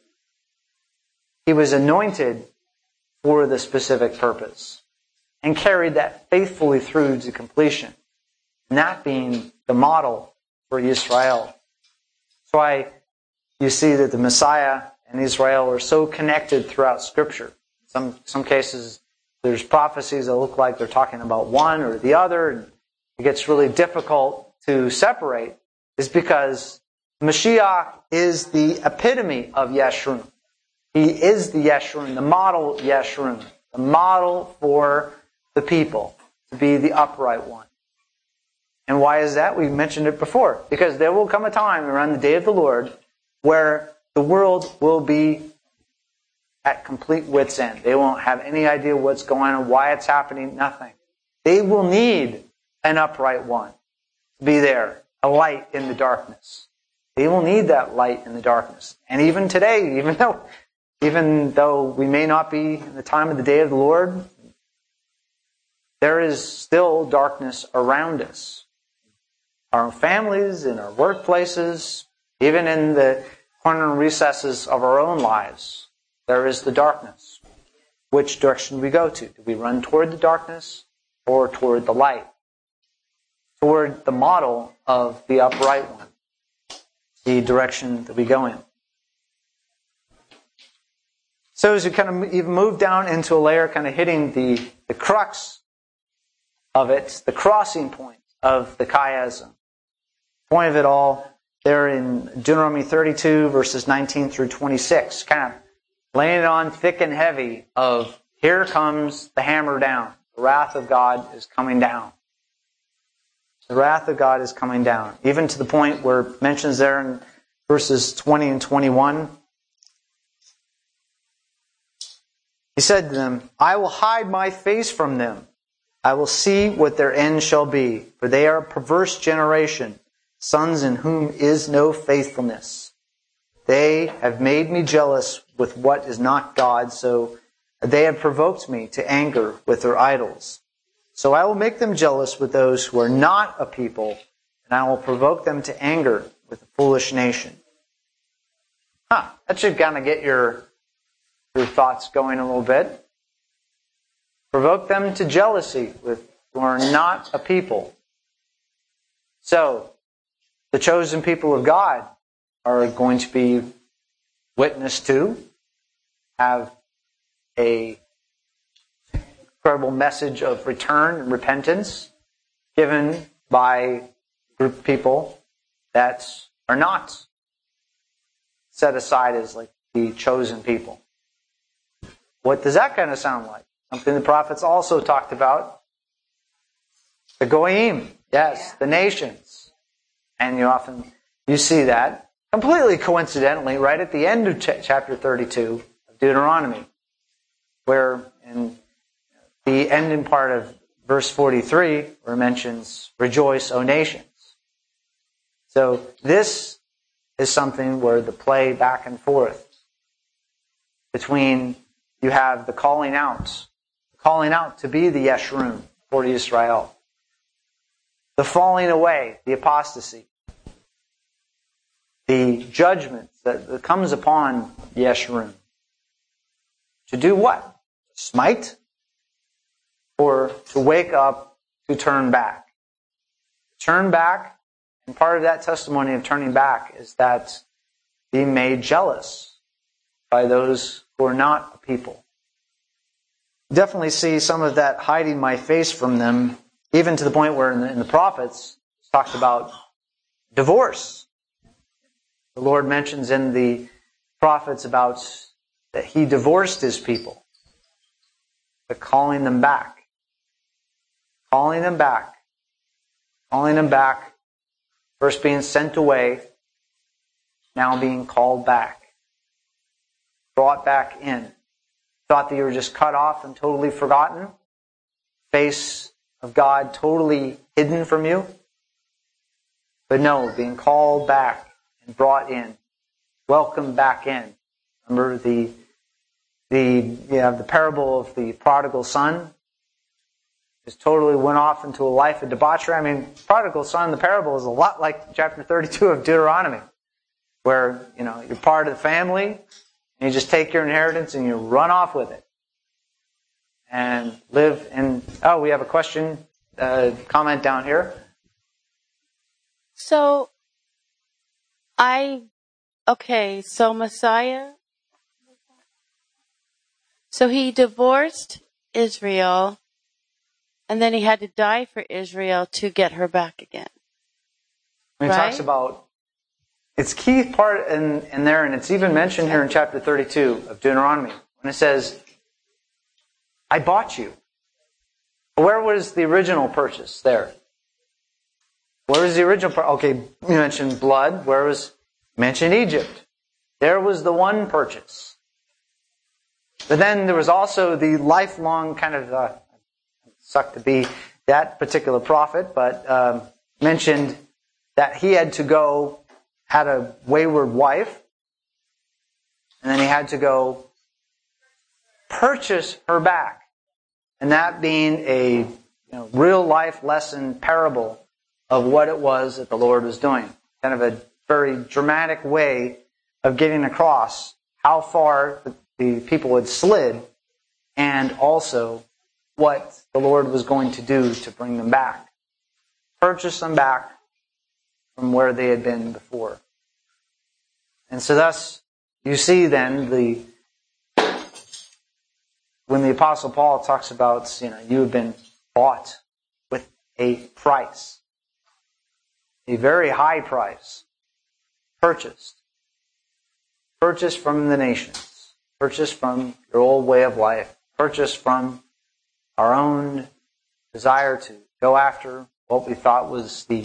He was anointed for the specific purpose and carried that faithfully through to completion. And that being the model for Israel. That's why you see that the Messiah and Israel are so connected throughout Scripture. Some some cases, there's prophecies that look like they're talking about one or the other, and it gets really difficult to separate, is because Mashiach is the epitome of Yeshurun. He is the Yeshurun, the model Yeshurun, the model for the people to be the upright one. And why is that? We mentioned it before. Because there will come a time around the day of the Lord where the world will be at complete wit's end. They won't have any idea what's going on, why it's happening, nothing. They will need an upright one to be there, a light in the darkness. They will need that light in the darkness. And even today, even though even though we may not be in the time of the day of the Lord, there is still darkness around us. Our families, in our workplaces, even in the corner and recesses of our own lives, there is the darkness. Which direction do we go to? Do we run toward the darkness or toward the light? Toward the model of the upright one. The direction that we go in. So as you kind of even move down into a layer, kind of hitting the, the crux of it, the crossing point of the chiasm. Point of it all, there in Deuteronomy thirty-two, verses nineteen through twenty-six, kind of laying it on thick and heavy of, here comes the hammer down. The wrath of God is coming down. The wrath of God is coming down. Even to the point where it mentions there in verses twenty and twenty-one, He said to them, I will hide my face from them. I will see what their end shall be, for they are a perverse generation, sons in whom is no faithfulness. They have made me jealous with what is not God, so they have provoked me to anger with their idols. So I will make them jealous with those who are not a people, and I will provoke them to anger with a foolish nation. Huh, that should kind of get your, your thoughts going a little bit. Provoke them to jealousy with who are not a people. So, the chosen people of God are going to be witnessed to, have a incredible message of return and repentance given by a group of people that are not set aside as like the chosen people. What does that kind of sound like? Something the prophets also talked about. The Goyim, yes, the nations. And you often, you see that completely coincidentally right at the end of ch- chapter thirty-two of Deuteronomy, where in the ending part of verse forty-three, where it mentions, rejoice, O nations. So this is something where the play back and forth between, you have the calling out, calling out to be the Yeshurun for Israel, the falling away, the apostasy, the judgment that, that comes upon Yeshurun. To do what? Smite? Or to wake up, to turn back? Turn back, and part of that testimony of turning back is that being made jealous by those who are not a people. Definitely see some of that hiding my face from them, even to the point where in the, in the prophets it's talked about divorce. The Lord mentions in the prophets about that He divorced His people, but calling them back, calling them back, calling them back, first being sent away, now being called back, brought back in. Thought that you were just cut off and totally forgotten, face of God totally hidden from you. But no, being called back and brought in, welcomed back in. Remember the the you have the parable of the prodigal son. Just totally went off into a life of debauchery. I mean, prodigal son, the parable is a lot like chapter thirty-two of Deuteronomy, where you know you're part of the family. You just take your inheritance and you run off with it. And live in... Oh, we have a question, uh, comment down here.
So, I... Okay, so Messiah... So he divorced Israel, and then he had to die for Israel to get her back again.
He
right?
talks about... It's key part in, in there, and it's even mentioned here in chapter thirty-two of Deuteronomy, when it says, I bought you. Where was the original purchase there? Where was the original purchase? Okay, you mentioned blood. Where was, you mentioned Egypt. There was the one purchase. But then there was also the lifelong kind of, uh, sucked to be that particular prophet, but um, mentioned that he had to go, had a wayward wife, and then he had to go purchase her back. And that being a you know, real life lesson parable of what it was that the Lord was doing. Kind of a very dramatic way of getting across how far the people had slid, and also what the Lord was going to do to bring them back. Purchase them back from where they had been before. And so thus, you see then the when the Apostle Paul talks about, you know, you have been bought with a price. A very high price. Purchased. Purchased from the nations. Purchased from your old way of life. Purchased from our own desire to go after what we thought was the,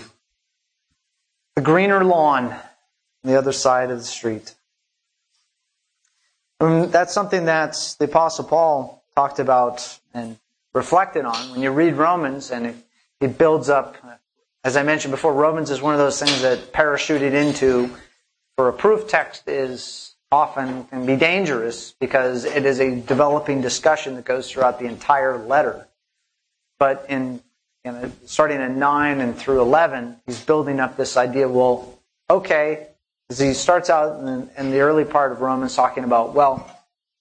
the greener lawn on the other side of the street. And that's something that the Apostle Paul talked about and reflected on. When you read Romans, and it, it builds up, as I mentioned before, Romans is one of those things that parachuted into for a proof text is often can be dangerous because it is a developing discussion that goes throughout the entire letter. But in you know, starting at nine and through eleven, he's building up this idea, well, okay, as he starts out in, in the early part of Romans talking about, well,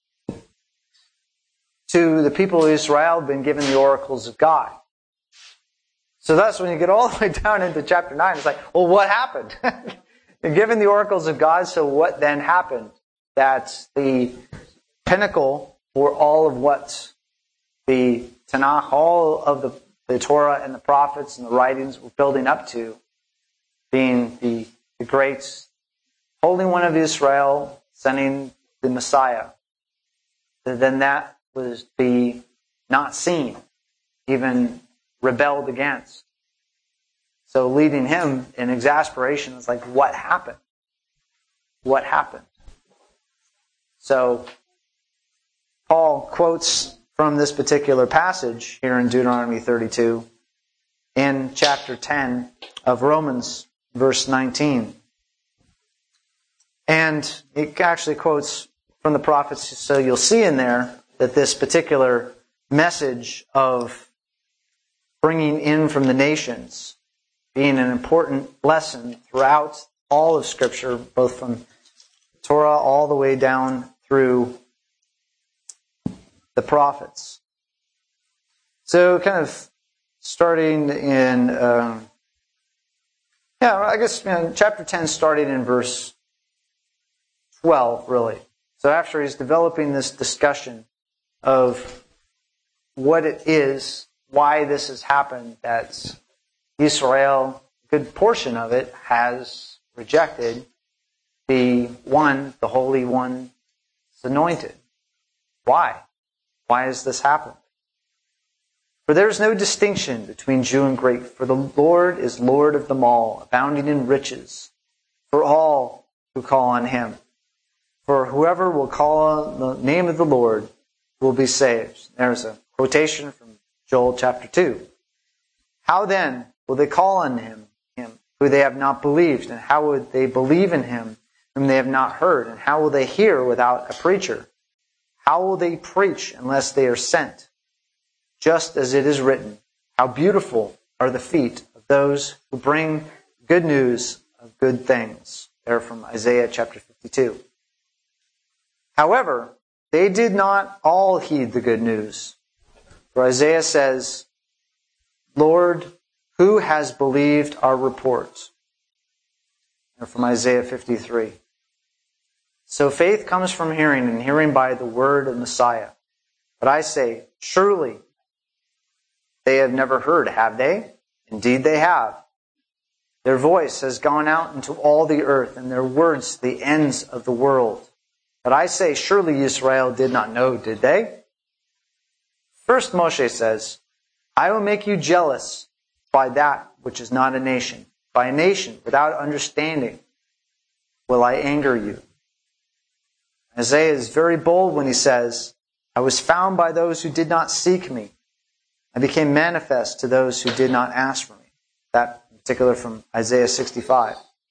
to the people of Israel have been given the oracles of God. So thus, when you get all the way down into chapter nine, it's like, well, what happened? You're given the oracles of God, so what then happened? That's the pinnacle for all of what the Tanakh, all of the, the Torah and the prophets and the writings were building up to, being the, the great Holy One of Israel sending the Messiah. Then that was to be not seen, even rebelled against. So leading him in exasperation is like, what happened? What happened? So Paul quotes from this particular passage here in Deuteronomy thirty-two in chapter ten of Romans, verse nineteen. And it actually quotes from the prophets, so you'll see in there that this particular message of bringing in from the nations being an important lesson throughout all of Scripture, both from Torah all the way down through the prophets. So kind of starting in, um, yeah, I guess you know, chapter ten starting in verse twelve, really. So after he's developing this discussion of what it is, why this has happened, that Israel, a good portion of it, has rejected the one, the Holy One, is anointed. Why? Why has this happened? For there is no distinction between Jew and Greek, for the Lord is Lord of them all, abounding in riches for all who call on him. For whoever will call on the name of the Lord will be saved. There's a quotation from Joel chapter two. How then will they call on him, him who they have not believed? And how would they believe in him whom they have not heard? And how will they hear without a preacher? How will they preach unless they are sent? Just as it is written, how beautiful are the feet of those who bring good news of good things. There from Isaiah chapter fifty-two. However, they did not all heed the good news. For Isaiah says, Lord, who has believed our report? And from Isaiah fifty-three. So faith comes from hearing, and hearing by the word of Messiah. But I say, truly, they have never heard, have they? Indeed they have. Their voice has gone out into all the earth, and their words to the ends of the world. But I say, surely Israel did not know, did they? First Moshe says, I will make you jealous by that which is not a nation. By a nation without understanding will I anger you. Isaiah is very bold when he says, I was found by those who did not seek me. I became manifest to those who did not ask for me. That in particular from Isaiah sixty-five.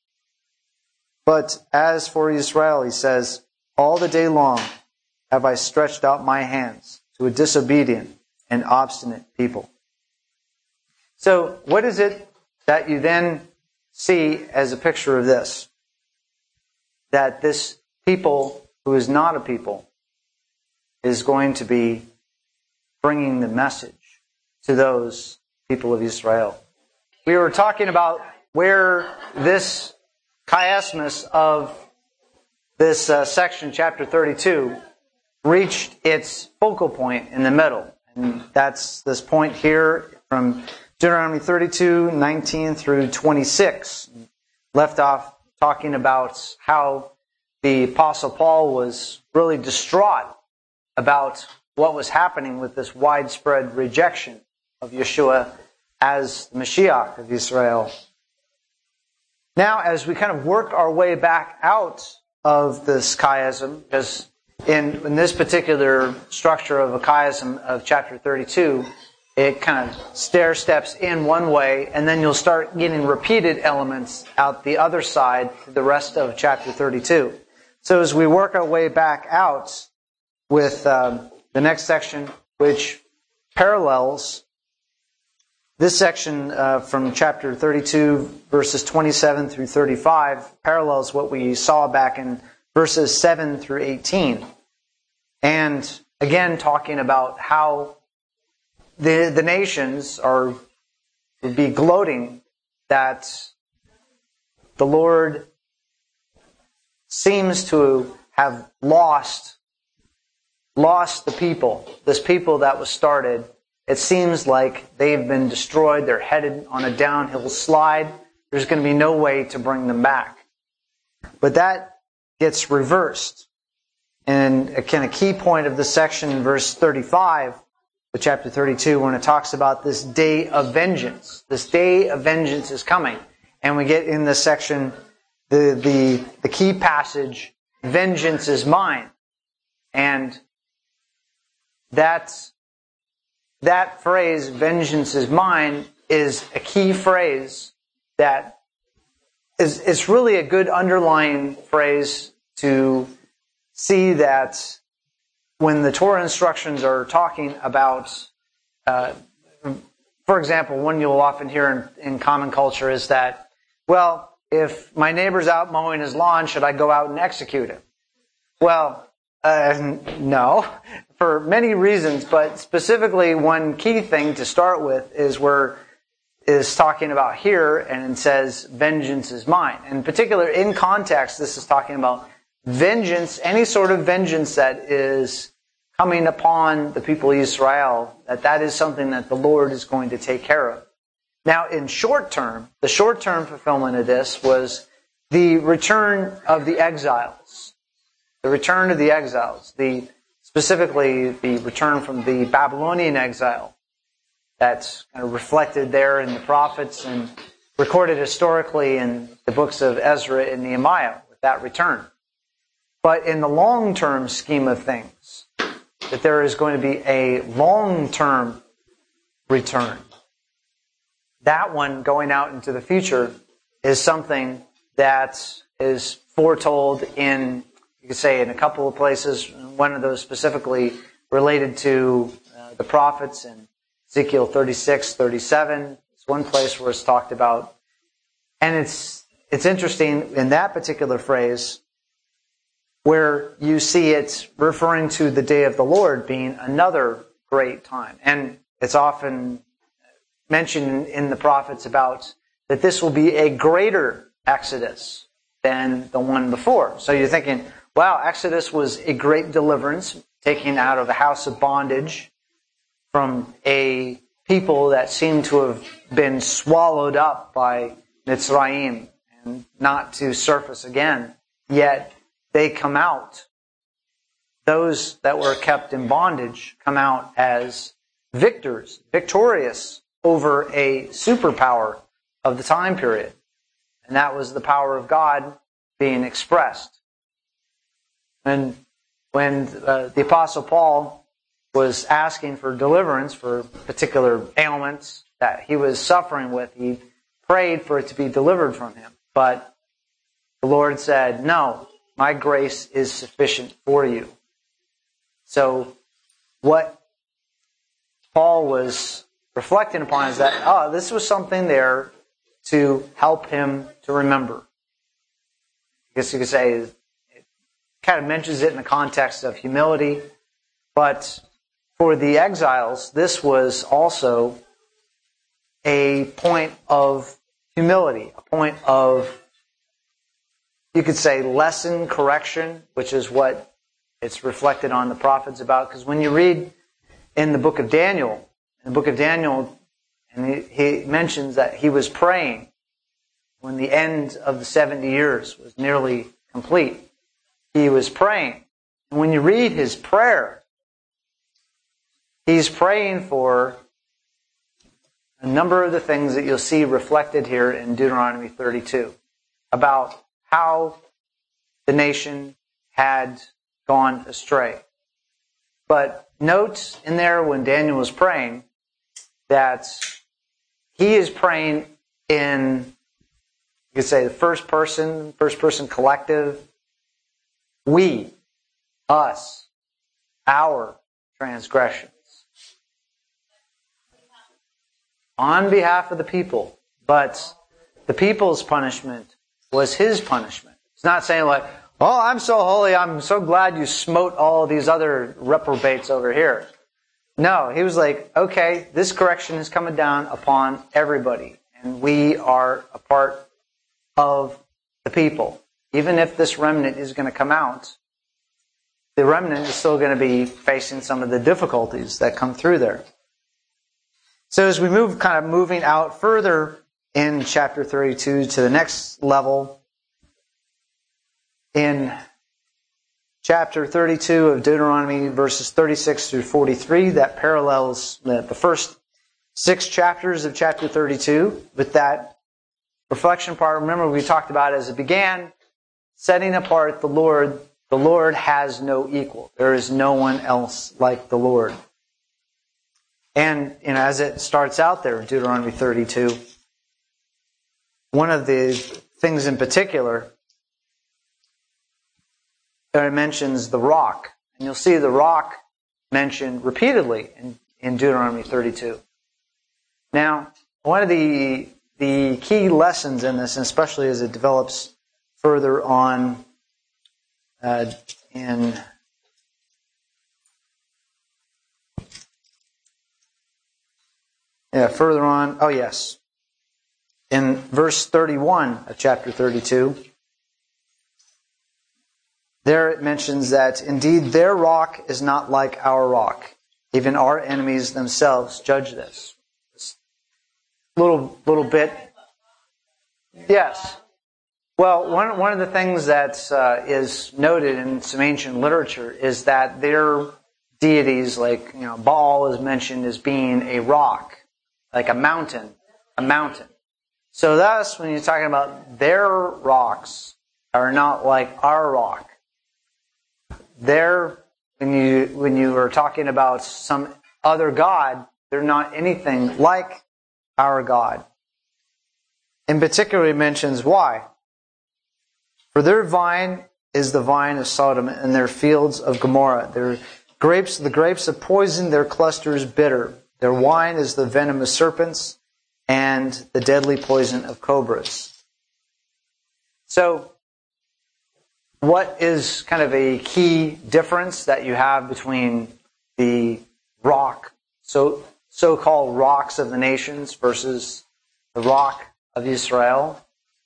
But as for Israel, he says, all the day long have I stretched out my hands to a disobedient and obstinate people. So what is it that you then see as a picture of this? That this people who is not a people is going to be bringing the message to those people of Israel. We were talking about where this chiasmus of this uh, section, chapter thirty-two, reached its focal point in the middle. And that's this point here from Deuteronomy thirty-two, nineteen through twenty-six. Left off talking about how the Apostle Paul was really distraught about what was happening with this widespread rejection of Yeshua as the Mashiach of Israel. Now, as we kind of work our way back out of this chiasm, because in, in this particular structure of a chiasm of chapter thirty-two, it kind of stair steps in one way, and then you'll start getting repeated elements out the other side to the rest of chapter thirty-two. So as we work our way back out with um, the next section, which parallels this section uh, from chapter thirty-two, verses twenty-seven through thirty-five, parallels what we saw back in verses seven through eighteen. And again, talking about how the the nations are would be gloating that the Lord seems to have lost lost the people, this people that was started. It seems like they've been destroyed. They're headed on a downhill slide. There's going to be no way to bring them back. But that gets reversed. And again, a key point of this section in verse thirty-five of chapter thirty-two, when it talks about this day of vengeance. This day of vengeance is coming. And we get in this section the, the, the key passage, vengeance is mine. And that's That phrase, vengeance is mine, is a key phrase that is it's really a good underlying phrase to see that when the Torah instructions are talking about, uh, for example, one you'll often hear in, in common culture is that, well, if my neighbor's out mowing his lawn, should I go out and execute him? Well, uh, no. For many reasons, but specifically one key thing to start with is where is talking about here, and it says, vengeance is mine. In particular, in context, this is talking about vengeance, any sort of vengeance that is coming upon the people of Israel, that that is something that the Lord is going to take care of. Now, in short term, the short-term fulfillment of this was the return of the exiles. The return of the exiles. The Specifically, the return from the Babylonian exile. That's kind of reflected there in the prophets and recorded historically in the books of Ezra and Nehemiah with that return. But in the long-term scheme of things, that there is going to be a long-term return. That one going out into the future is something that is foretold in, you could say, in a couple of places. One of those specifically related to uh, the prophets in Ezekiel thirty-six, thirty-seven. It's one place where it's talked about. And it's it's interesting in that particular phrase where you see it referring to the day of the Lord being another great time. And it's often mentioned in the prophets about that this will be a greater Exodus than the one before. So you're thinking, wow, Exodus was a great deliverance, taking out of a house of bondage from a people that seemed to have been swallowed up by Mitzrayim and not to surface again. Yet they come out, those that were kept in bondage come out as victors, victorious over a superpower of the time period. And that was the power of God being expressed. And when uh, the Apostle Paul was asking for deliverance for particular ailments that he was suffering with, he prayed for it to be delivered from him. But the Lord said, no, my grace is sufficient for you. So what Paul was reflecting upon is that, oh, this was something there to help him to remember. I guess you could say it kind of mentions it in the context of humility. But for the exiles, this was also a point of humility, a point of, you could say, lesson correction, which is what it's reflected on the prophets about. Because when you read in the book of Daniel, in the book of Daniel, and he, he mentions that he was praying when the end of the seventy years was nearly complete. He was praying. And when you read his prayer, he's praying for a number of the things that you'll see reflected here in Deuteronomy thirty-two about how the nation had gone astray. But note in there when Daniel was praying that he is praying in, you could say, the first person, first person collective. We, us, our transgressions. On behalf of the people. But the people's punishment was his punishment. It's not saying like, oh, I'm so holy, I'm so glad you smote all these other reprobates over here. No, he was like, okay, this correction is coming down upon everybody. And we are a part of the people. Even if this remnant is going to come out, the remnant is still going to be facing some of the difficulties that come through there. So as we move, kind of moving out further in chapter thirty-two to the next level, in chapter thirty-two of Deuteronomy, verses thirty-six through forty-three, that parallels the, the first six chapters of chapter thirty-two with that reflection part. Remember, we talked about as it began, setting apart the Lord. The Lord has no equal. There is no one else like the Lord. And you know, as it starts out there, Deuteronomy thirty-two, one of the things in particular, it mentions the rock. And you'll see the rock mentioned repeatedly in, in Deuteronomy thirty-two. Now, one of the, the key lessons in this, and especially as it develops further on uh, in yeah, further on, oh yes, in verse thirty-one of chapter thirty-two, there it mentions that, indeed, their rock is not like our rock. Even our enemies themselves judge this. This little, little bit. Yes. Well, one, one of the things that uh, is noted in some ancient literature is that their deities, like, you know, Baal is mentioned as being a rock, like a mountain, a mountain. So thus, when you're talking about their rocks are not like our rock. They're, when you when you are talking about some other god, they're not anything like our God. In particular, he mentions why. For their vine is the vine of Sodom, and their fields of Gomorrah. Their grapes, the grapes of poison, their clusters bitter. Their wine is the venom of serpents, and the deadly poison of cobras. So, what is kind of a key difference that you have between the rock, so so-called rocks of the nations versus the rock of Israel?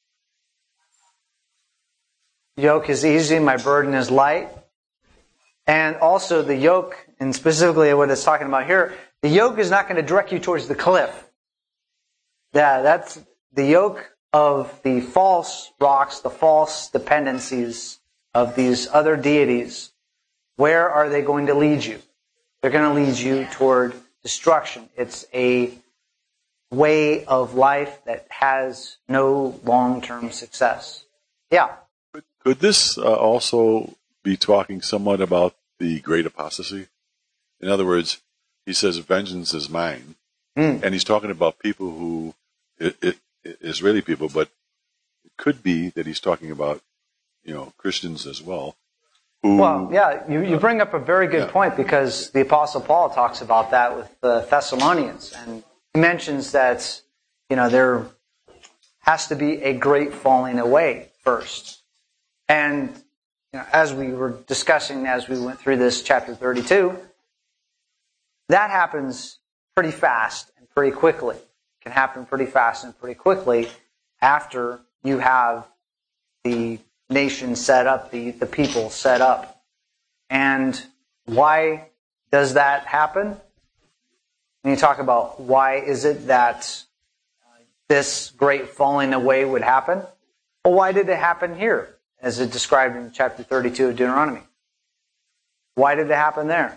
Yoke is easy, my burden is light. And also the yoke, and specifically what it's talking about here, the yoke is not going to direct you towards the cliff. Yeah, that's the yoke of the false rocks, the false dependencies of these other deities. Where are they going to lead you? They're going to lead you toward destruction. It's a way of life that has no long-term success. Yeah.
Could this uh, also be talking somewhat about the great apostasy? In other words, he says, vengeance is mine. Mm. And he's talking about people who, it, it, Israeli people, but it could be that he's talking about, you know, Christians as well. Who,
well, yeah, you, you bring up a very good yeah. point, because the Apostle Paul talks about that with the Thessalonians. And he mentions that, you know, there has to be a great falling away first. And you know, as we were discussing as we went through this chapter thirty-two, that happens pretty fast and pretty quickly. It can happen pretty fast and pretty quickly after you have the nation set up, the, the people set up. And why does that happen? When you talk about why is it that this great falling away would happen? Well, why did it happen here, as it described in chapter thirty-two of Deuteronomy? Why did it happen there?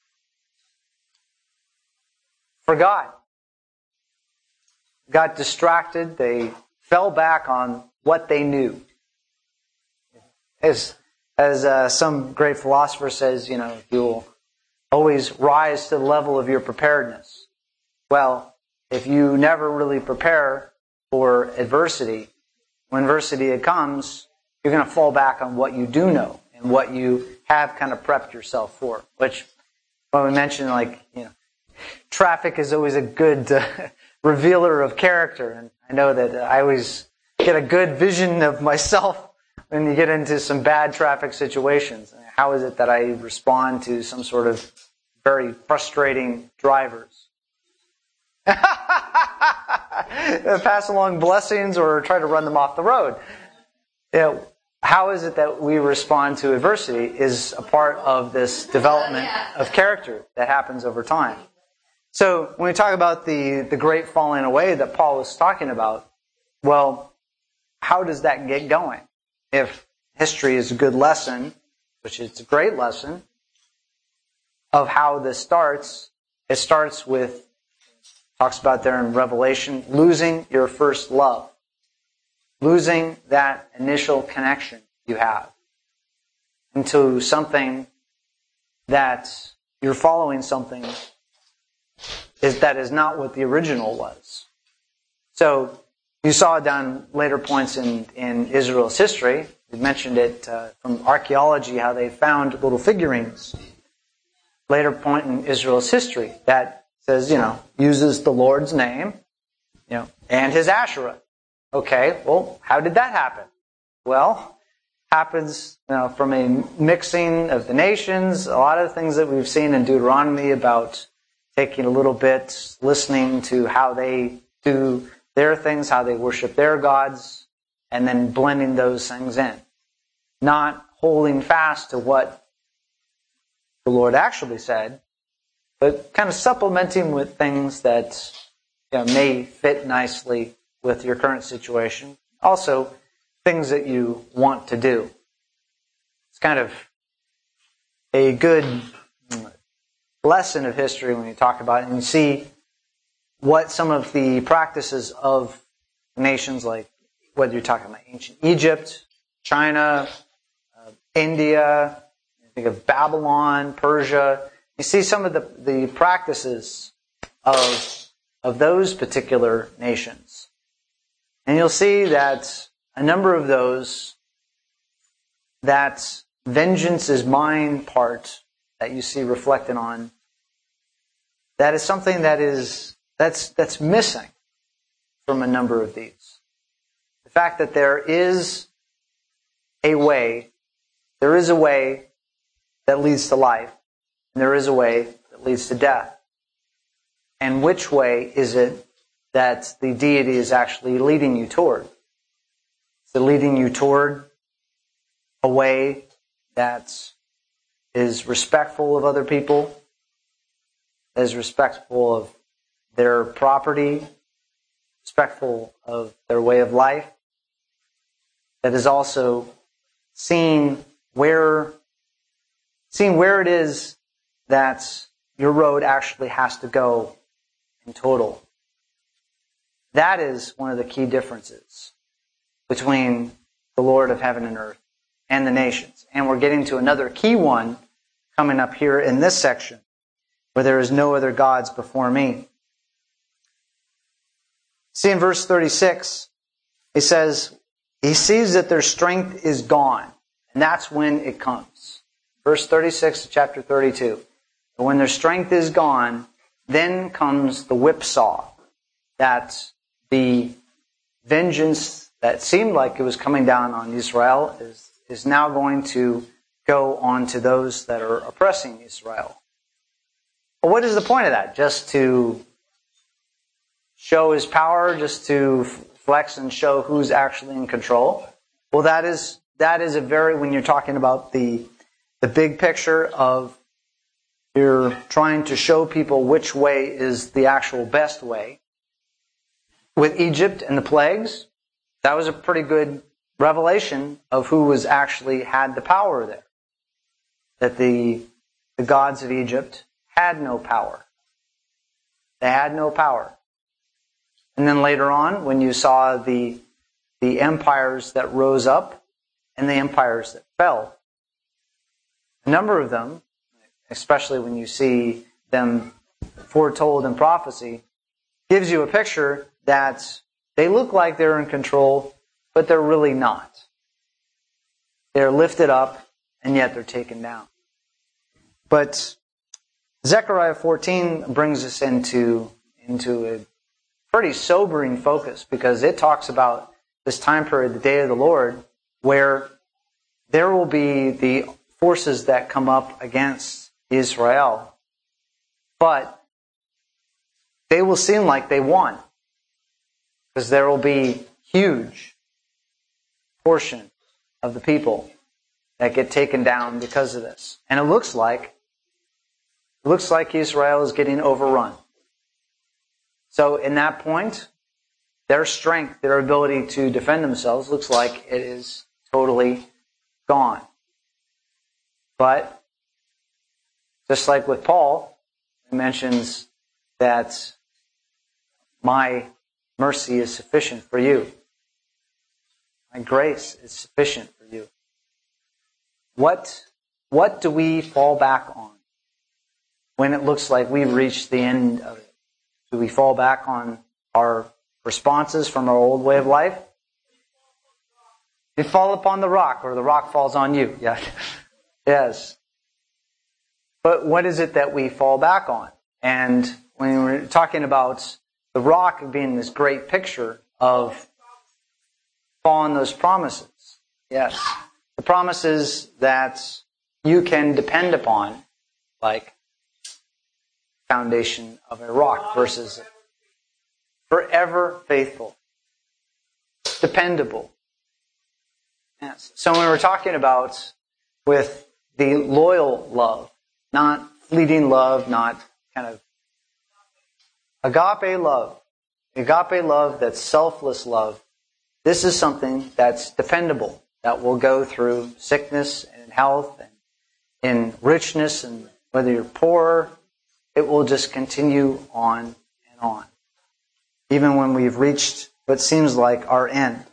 Forgot. Got distracted. They fell back on what they knew. As as uh, some great philosopher says, you know, you'll always rise to the level of your preparedness. Well, if you never really prepare for adversity, when adversity comes, you're going to fall back on what you do know and what you have kind of prepped yourself for. Which, when we mentioned, like, you know, traffic is always a good uh, revealer of character. And I know that I always get a good vision of myself when you get into some bad traffic situations. How is it that I respond to some sort of very frustrating drivers? Pass along blessings or try to run them off the road. You know, how is it that we respond to adversity is a part of this development of character that happens over time. So when we talk about the, the great falling away that Paul was talking about, well, how does that get going? If history is a good lesson, which is a great lesson, of how this starts, it starts with, talks about there in Revelation, losing your first love. Losing that initial connection you have into something that you're following something is that is not what the original was. So you saw down later points in, in Israel's history, we mentioned it uh, from archaeology, how they found little figurines. Later point in Israel's history that says, you know, uses the Lord's name, you know, and his Asherah. Okay, well, how did that happen? Well, happens, you know, from a mixing of the nations, a lot of the things that we've seen in Deuteronomy about taking a little bit, listening to how they do their things, how they worship their gods, and then blending those things in. Not holding fast to what the Lord actually said, but kind of supplementing with things that, you know, may fit nicely with your current situation. Also, things that you want to do. It's kind of a good lesson of history when you talk about it and you see what some of the practices of nations, like whether you're talking about ancient Egypt, China, uh, India, you think of Babylon, Persia, you see some of the, the practices of, of those particular nations. And you'll see that a number of those, that vengeance is mine part that you see reflected on, that is something that is, that's, that's missing from a number of these. The fact that there is a way, there is a way that leads to life, and there is a way that leads to death. And which way is it that the deity is actually leading you toward? Is it leading you toward a way that is respectful of other people, that is respectful of their property, respectful of their way of life, that is also seeing where, seeing where it is that your road actually has to go in total? That is one of the key differences between the Lord of heaven and earth and the nations. And we're getting to another key one coming up here in this section, where there is no other gods before me. See in verse thirty-six, it says, he sees that their strength is gone. And that's when it comes. Verse thirty-six of chapter thirty-two. And when their strength is gone, then comes the whipsaw. That the vengeance that seemed like it was coming down on Israel is, is now going to go on to those that are oppressing Israel. But what is the point of that? Just to show his power, just to flex and show who's actually in control? Well, that is that is a very, when you're talking about the the big picture of you're trying to show people which way is the actual best way. With Egypt and the plagues, that was a pretty good revelation of who was actually had the power there. That the the gods of Egypt had no power. They had no power. And then later on, when you saw the the empires that rose up and the empires that fell, a number of them, especially when you see them foretold in prophecy, gives you a picture that they look like they're in control, but they're really not. They're lifted up, and yet they're taken down. But Zechariah fourteen brings us into, into a pretty sobering focus, because it talks about this time period, the day of the Lord, where there will be the forces that come up against Israel, but they will seem like they won, because there will be huge portion of the people that get taken down because of this. And it looks like it looks like Israel is getting overrun. So in that point, their strength, their ability to defend themselves looks like it is totally gone. But just like with Paul, he mentions that my mercy is sufficient for you. My grace is sufficient for you. What, what do we fall back on when it looks like we've reached the end of it? Do we fall back on our responses from our old way of life? You fall upon the rock, or the rock falls on you. Yeah. Yes. But what is it that we fall back on? And when we're talking about the rock being this great picture of following those promises. Yes. The promises that you can depend upon, like foundation of a rock versus forever faithful, dependable. Yes. So when we're talking about with the loyal love, not fleeting love, not kind of agape love, agape love that's selfless love, this is something that's dependable, that will go through sickness and health and in richness, and whether you're poor, it will just continue on and on. Even when we've reached what seems like our end.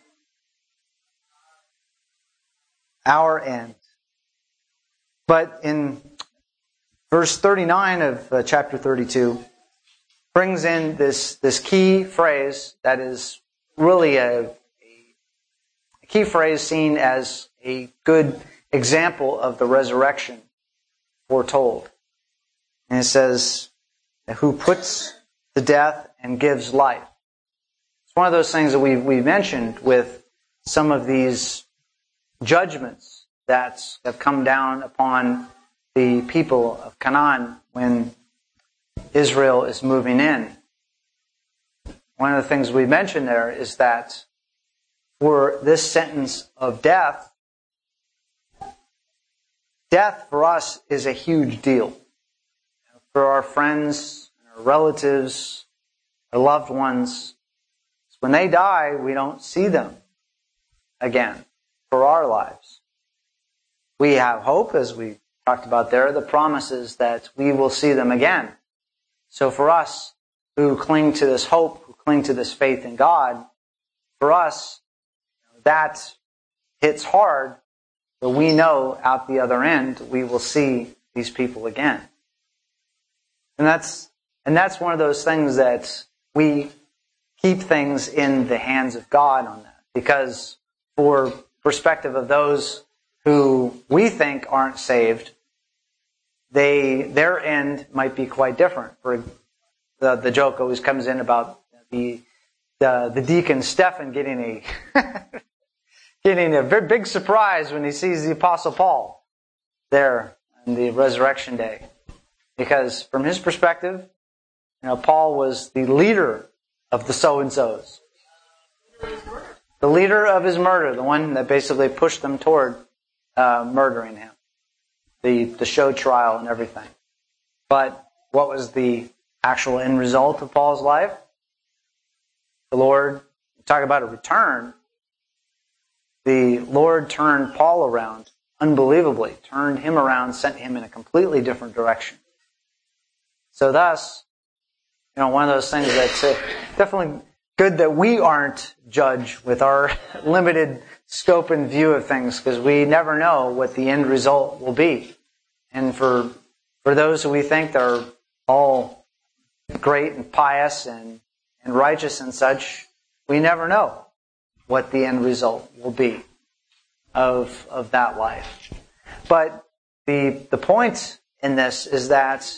Our end. But in verse thirty-nine of uh, chapter thirty-two, brings in this, this key phrase that is really a, a key phrase seen as a good example of the resurrection foretold. And it says, who puts to death and gives life. It's one of those things that we've, we've mentioned with some of these judgments that have come down upon the people of Canaan when Israel is moving in. One of the things we mentioned there is that for this sentence of death, death for us is a huge deal. For our friends, our relatives, our loved ones, when they die, we don't see them again for our lives. We have hope, as we talked about there, the promises that we will see them again. So for us who cling to this hope, who cling to this faith in God, for us, that hits hard, but we know out the other end we will see these people again. And that's and that's one of those things that we keep things in the hands of God on that. Because for perspective of those who we think aren't saved, they their end might be quite different. For the, the joke always comes in about the the, the deacon Stephen getting a getting a very big surprise when he sees the Apostle Paul there on the resurrection day. Because from his perspective, you know, Paul was the leader of the so-and-sos. The leader of his murder, the one that basically pushed them toward uh, murdering him. The, the show trial and everything. But what was the actual end result of Paul's life? The Lord, talk about a return. The Lord turned Paul around unbelievably, turned him around, sent him in a completely different direction. So thus, you know, one of those things that's uh, definitely good that we aren't judged with our limited scope and view of things, because we never know what the end result will be. And for for those who we think are all great and pious and, and righteous and such, we never know what the end result will be of of that life. But the the point in this is that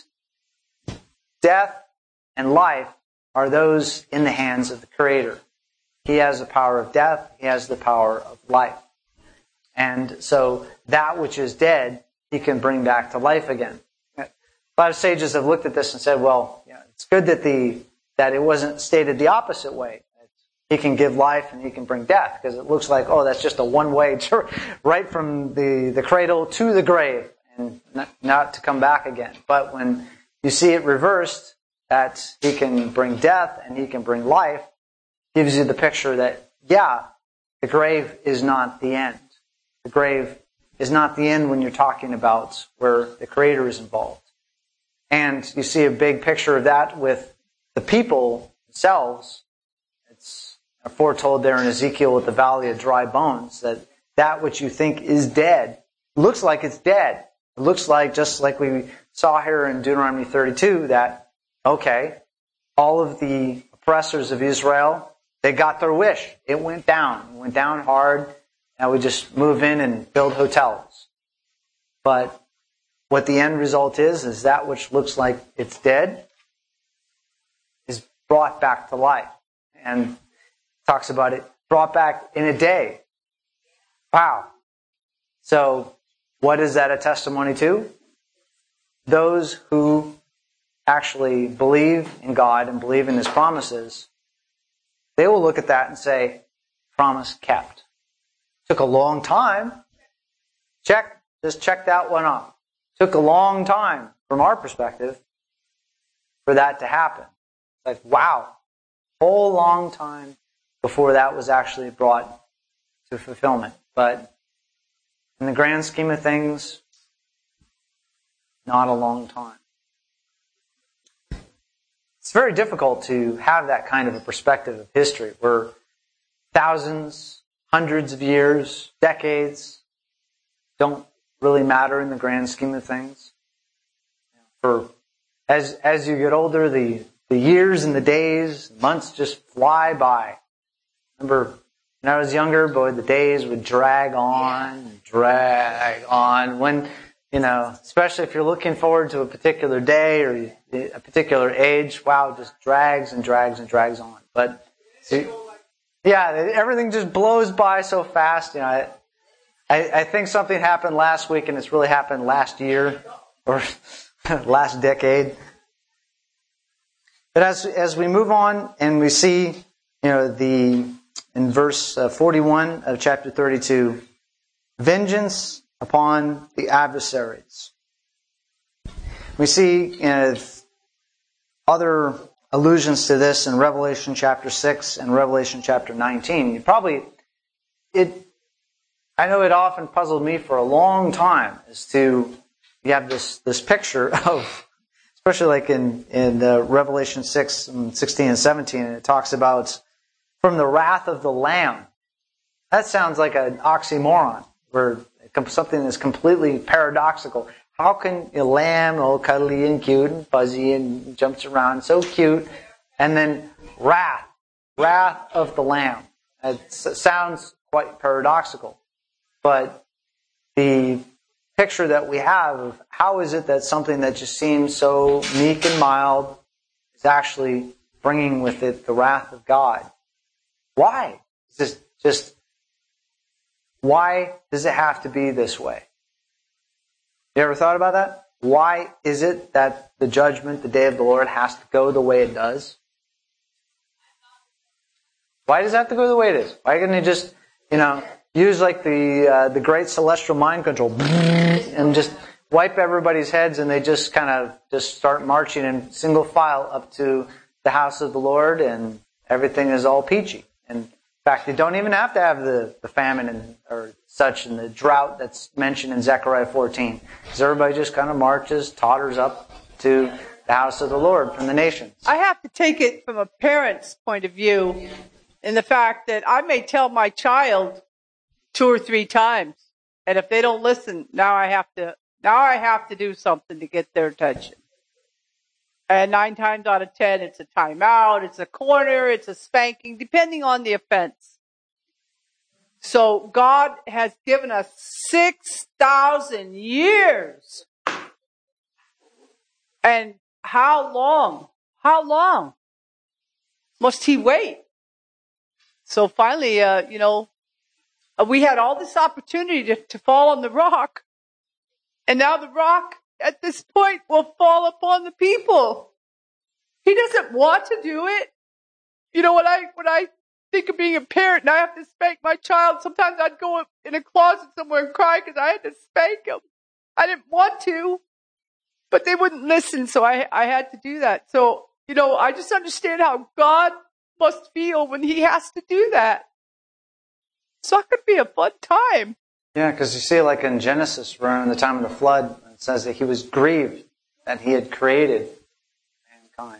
death and life are those in the hands of the Creator. He has the power of death. He has the power of life. And so that which is dead, He can bring back to life again. A lot of sages have looked at this and said, well, yeah, it's good that the that it wasn't stated the opposite way. He can give life and He can bring death, because it looks like, oh, that's just a one-way, to, right from the, the cradle to the grave, and not, not to come back again. But when you see it reversed, that He can bring death and He can bring life, gives you the picture that, yeah, the grave is not the end. The grave is not the end when you're talking about where the Creator is involved. And you see a big picture of that with the people themselves. It's foretold there in Ezekiel with the valley of dry bones, that that which you think is dead looks like it's dead. It looks like, just like we saw here in Deuteronomy thirty-two, that, okay, all of the oppressors of Israel, they got their wish. It went down. It went down hard. Now we just move in and build hotels. But what the end result is, is that which looks like it's dead is brought back to life. And talks about it brought back in a day. Wow. So what is that a testimony to? Those who actually believe in God and believe in His promises, they will look at that and say, promise kept. Took a long time. Check. Just check that one off. Took a long time, from our perspective, for that to happen. Like, wow. Whole long time before that was actually brought to fulfillment. But in the grand scheme of things, not a long time. It's very difficult to have that kind of a perspective of history, where thousands, hundreds of years, decades don't really matter in the grand scheme of things. For as as you get older, the, the years and the days, months just fly by. Remember, when I was younger, boy, the days would drag on, drag on. When, you know, especially if you're looking forward to a particular day or a particular age, wow, it just drags and drags and drags on. But, yeah, everything just blows by so fast. You know, I, I, I think something happened last week, and it's really happened last year or last decade. But as as we move on and we see, you know, the in verse forty-one of chapter thirty-two, vengeance upon the adversaries. We see, you know, other allusions to this in Revelation chapter six and Revelation chapter nineteen. You probably it. I know it often puzzled me for a long time as to, you have this, this picture of, especially like in, in uh, Revelation six and sixteen and seventeen, and it talks about from the wrath of the Lamb. That sounds like an oxymoron, where something is completely paradoxical. How can a lamb, all cuddly and cute and fuzzy and jumps around, so cute, and then wrath, wrath of the Lamb? It sounds quite paradoxical. But the picture that we have of how is it that something that just seems so meek and mild is actually bringing with it the wrath of God? Why? It's just, just why does it have to be this way? You ever thought about that? Why is it that the judgment, the day of the Lord, has to go the way it does? Why does it have to go the way it is? Why couldn't it just, you know, use like the uh, the great celestial mind control and just wipe everybody's heads, and they just kind of just start marching in single file up to the house of the Lord, and everything is all peachy. And in fact, you don't even have to have the, the famine and or such and the drought that's mentioned in Zechariah fourteen, because everybody just kind of marches, totters up to the house of the Lord from the nations.
I have to take it from a parent's point of view, in the fact that I may tell my child two or three times, and if they don't listen, now I have to Now I have to do something to get their attention. And nine times out of ten, it's a timeout, it's a corner, it's a spanking, depending on the offense. So God has given us six thousand years. And how long, how long must he wait? So finally, uh, you know, we had all this opportunity to, to fall on the rock. And now the rock at this point will fall upon the people. He doesn't want to do it. You know, when I, when I think of being a parent and I have to spank my child, sometimes I'd go in a closet somewhere and cry because I had to spank him. I didn't want to, but they wouldn't listen, so I, I had to do that. So, you know, I just understand how God must feel when he has to do that. It's not going to be a fun time.
Yeah, because you see, like in Genesis, around the time of the flood, it says that he was grieved that he had created mankind.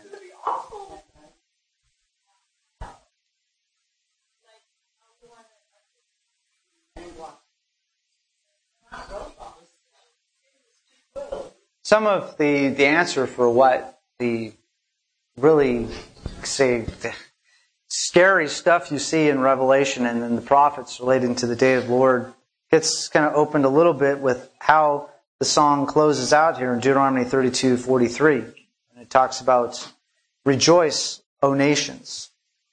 Some of the, the answer for what the really, say, the scary stuff you see in Revelation and in the prophets relating to the day of the Lord gets kind of opened a little bit with how the song closes out here in Deuteronomy thirty-two forty-three. And it talks about, "Rejoice, O nations.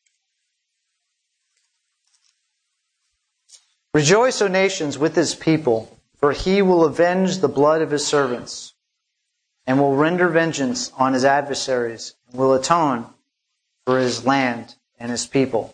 Rejoice, O nations, with his people, for he will avenge the blood of his servants, and will render vengeance on his adversaries, and will atone for his land and his people."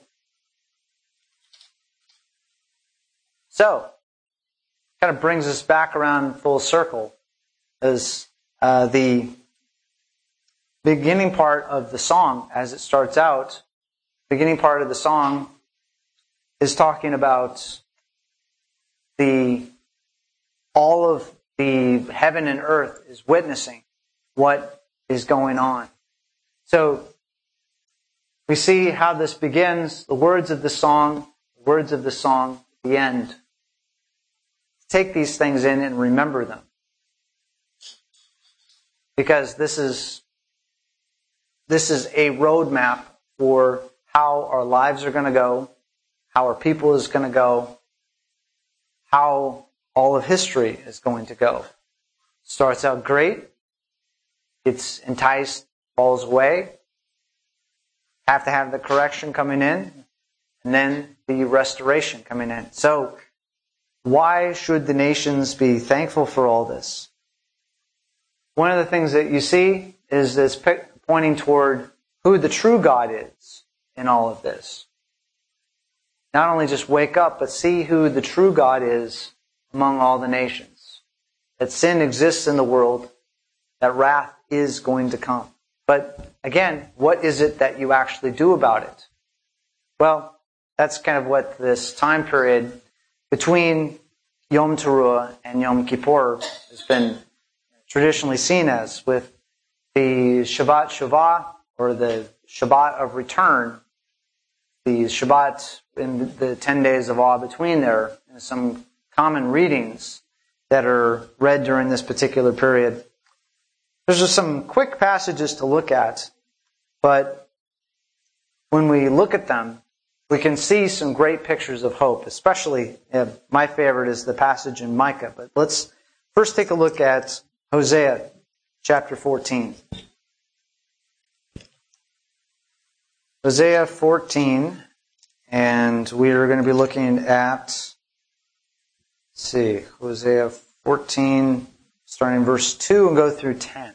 So, kind of brings us back around full circle, as uh, the beginning part of the song, as it starts out, the beginning part of the song is talking about the all of the heaven and earth is witnessing what is going on. So we see how this begins, the words of the song, the words of the song, the end. Take these things in and remember them. Because this is this is a roadmap for how our lives are going to go, how our people is going to go, how all of history is going to go. Starts out great, gets enticed, falls away, have to have the correction coming in, and then the restoration coming in. So, why should the nations be thankful for all this? One of the things that you see is this pointing toward who the true God is in all of this. Not only just wake up, but see who the true God is among all the nations. That sin exists in the world, that wrath is going to come. But again, what is it that you actually do about it? Well, that's kind of what this time period between Yom Teruah and Yom Kippur has been traditionally seen as, with the Shabbat Shavah, or the Shabbat of return, the Shabbat in the ten days of awe between there, and some common readings that are read during this particular period. There's just some quick passages to look at, but when we look at them, we can see some great pictures of hope, especially, uh, my favorite is the passage in Micah. But let's first take a look at Hosea chapter fourteen. Hosea fourteen, and we are going to be looking at, let's see, Hosea fourteen, starting in verse two and go through ten.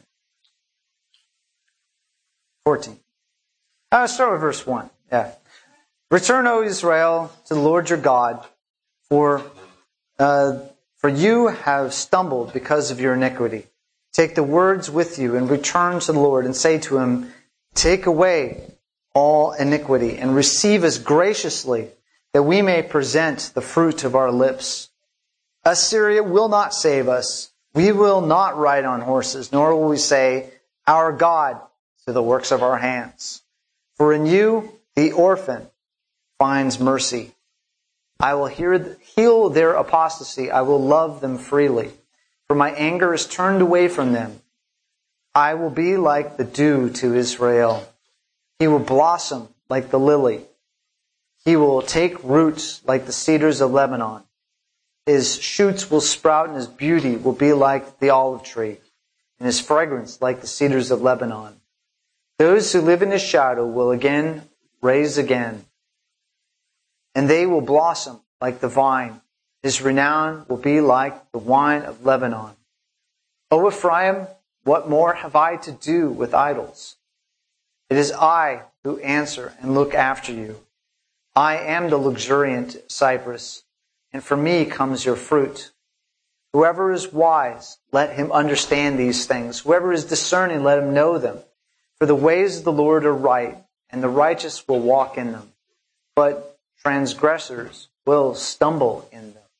fourteen. I'll start with verse one. Yeah. "Return, O Israel, to the Lord your God, for uh, for you have stumbled because of your iniquity. Take the words with you and return to the Lord and say to him, take away all iniquity and receive us graciously, that we may present the fruit of our lips. Assyria will not save us. We will not ride on horses, nor will we say, our God, to the works of our hands. For in you the orphan finds mercy. I will hear, heal their apostasy. I will love them freely. for my anger is turned away from them. I will be like the dew to Israel. He will blossom like the lily. He will take roots like the cedars of Lebanon. His shoots will sprout, and his beauty will be like the olive tree, and his fragrance like the cedars of Lebanon. Those who live in his shadow will again raise again, and they will blossom like the vine. His renown will be like the wine of Lebanon. O Ephraim, what more have I to do with idols? It is I who answer and look after you. I am the luxuriant cypress, and from me comes your fruit. Whoever is wise, let him understand these things. Whoever is discerning, let him know them. For the ways of the Lord are right, and the righteous will walk in them. But transgressors will stumble in them.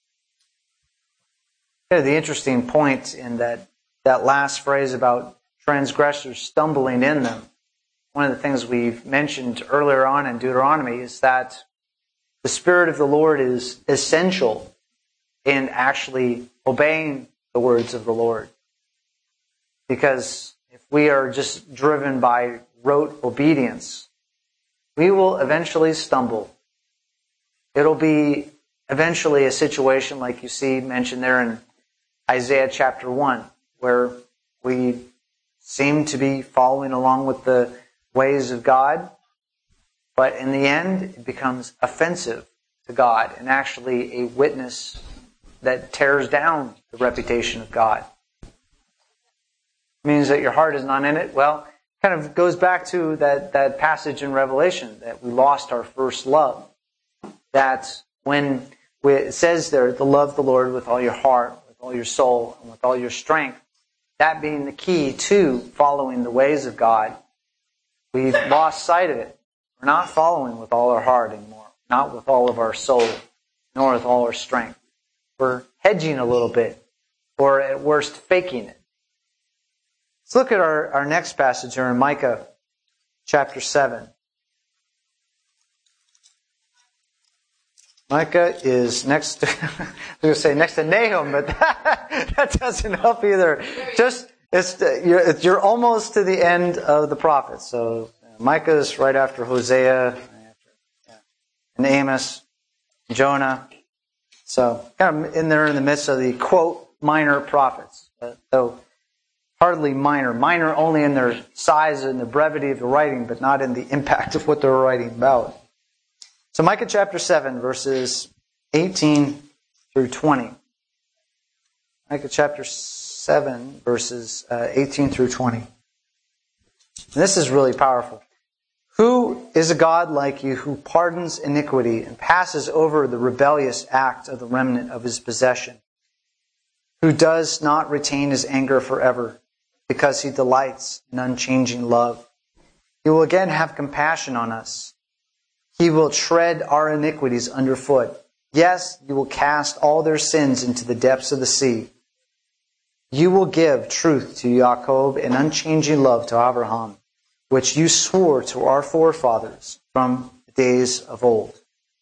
Yeah, the interesting point in that, that last phrase about transgressors stumbling in them, one of the things we've mentioned earlier on in Deuteronomy is that the Spirit of the Lord is essential in actually obeying the words of the Lord. Because if we are just driven by rote obedience, we will eventually stumble. It'll be eventually a situation like you see mentioned there in Isaiah chapter one, where we seem to be following along with the ways of God, but in the end it becomes offensive to God and actually a witness that tears down the reputation of God. It means that your heart is not in it. Well, it kind of goes back to that, that passage in Revelation that we lost our first love. That when we, it says there to love the Lord with all your heart, with all your soul, and with all your strength, that being the key to following the ways of God, we've lost sight of it. We're not following with all our heart anymore, not with all of our soul, nor with all our strength. We're hedging a little bit, or at worst, faking it. Let's look at our, our next passage here in Micah chapter seven. Micah is next to, I was going to say next to Nahum, but that, that doesn't help either. Just, it's, you're, you're almost to the end of the prophets. So Micah is right after Hosea, and Amos, Jonah. So kind of in there in the midst of the, quote, minor prophets. So hardly minor. Minor only in their size and the brevity of the writing, but not in the impact of what they're writing about. So Micah chapter seven, verses eighteen through twenty. Micah chapter seven, verses uh, eighteen through twenty. And this is really powerful. Who is a God like you who pardons iniquity and passes over the rebellious act of the remnant of his possession? Who does not retain his anger forever because he delights in unchanging love? He will again have compassion on us. He will tread our iniquities underfoot. Yes, you will cast all their sins into the depths of the sea. You will give truth to Jacob and unchanging love to Abraham, which you swore to our forefathers from the days of old.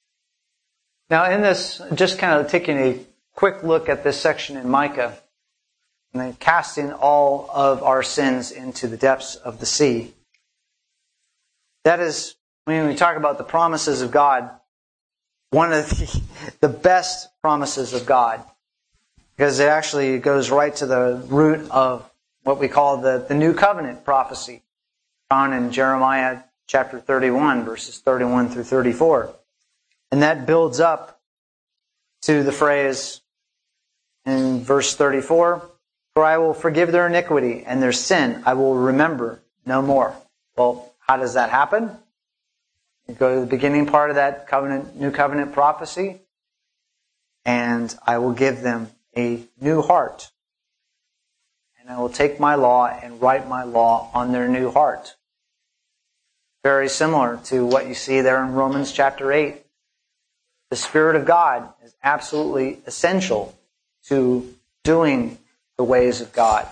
Now in this, just kind of taking a quick look at this section in Micah, and then casting all of our sins into the depths of the sea. That is, when we talk about the promises of God, one of the, the best promises of God, because it actually goes right to the root of what we call the, the New Covenant prophecy, found in Jeremiah chapter thirty-one, verses thirty-one through thirty-four. And that builds up to the phrase in verse thirty-four, for I will forgive their iniquity, and their sin I will remember no more. Well, how does that happen? You go to the beginning part of that covenant, New Covenant prophecy, and I will give them a new heart. And I will take my law and write my law on their new heart. Very similar to what you see there in Romans chapter eight. The Spirit of God is absolutely essential to doing the ways of God.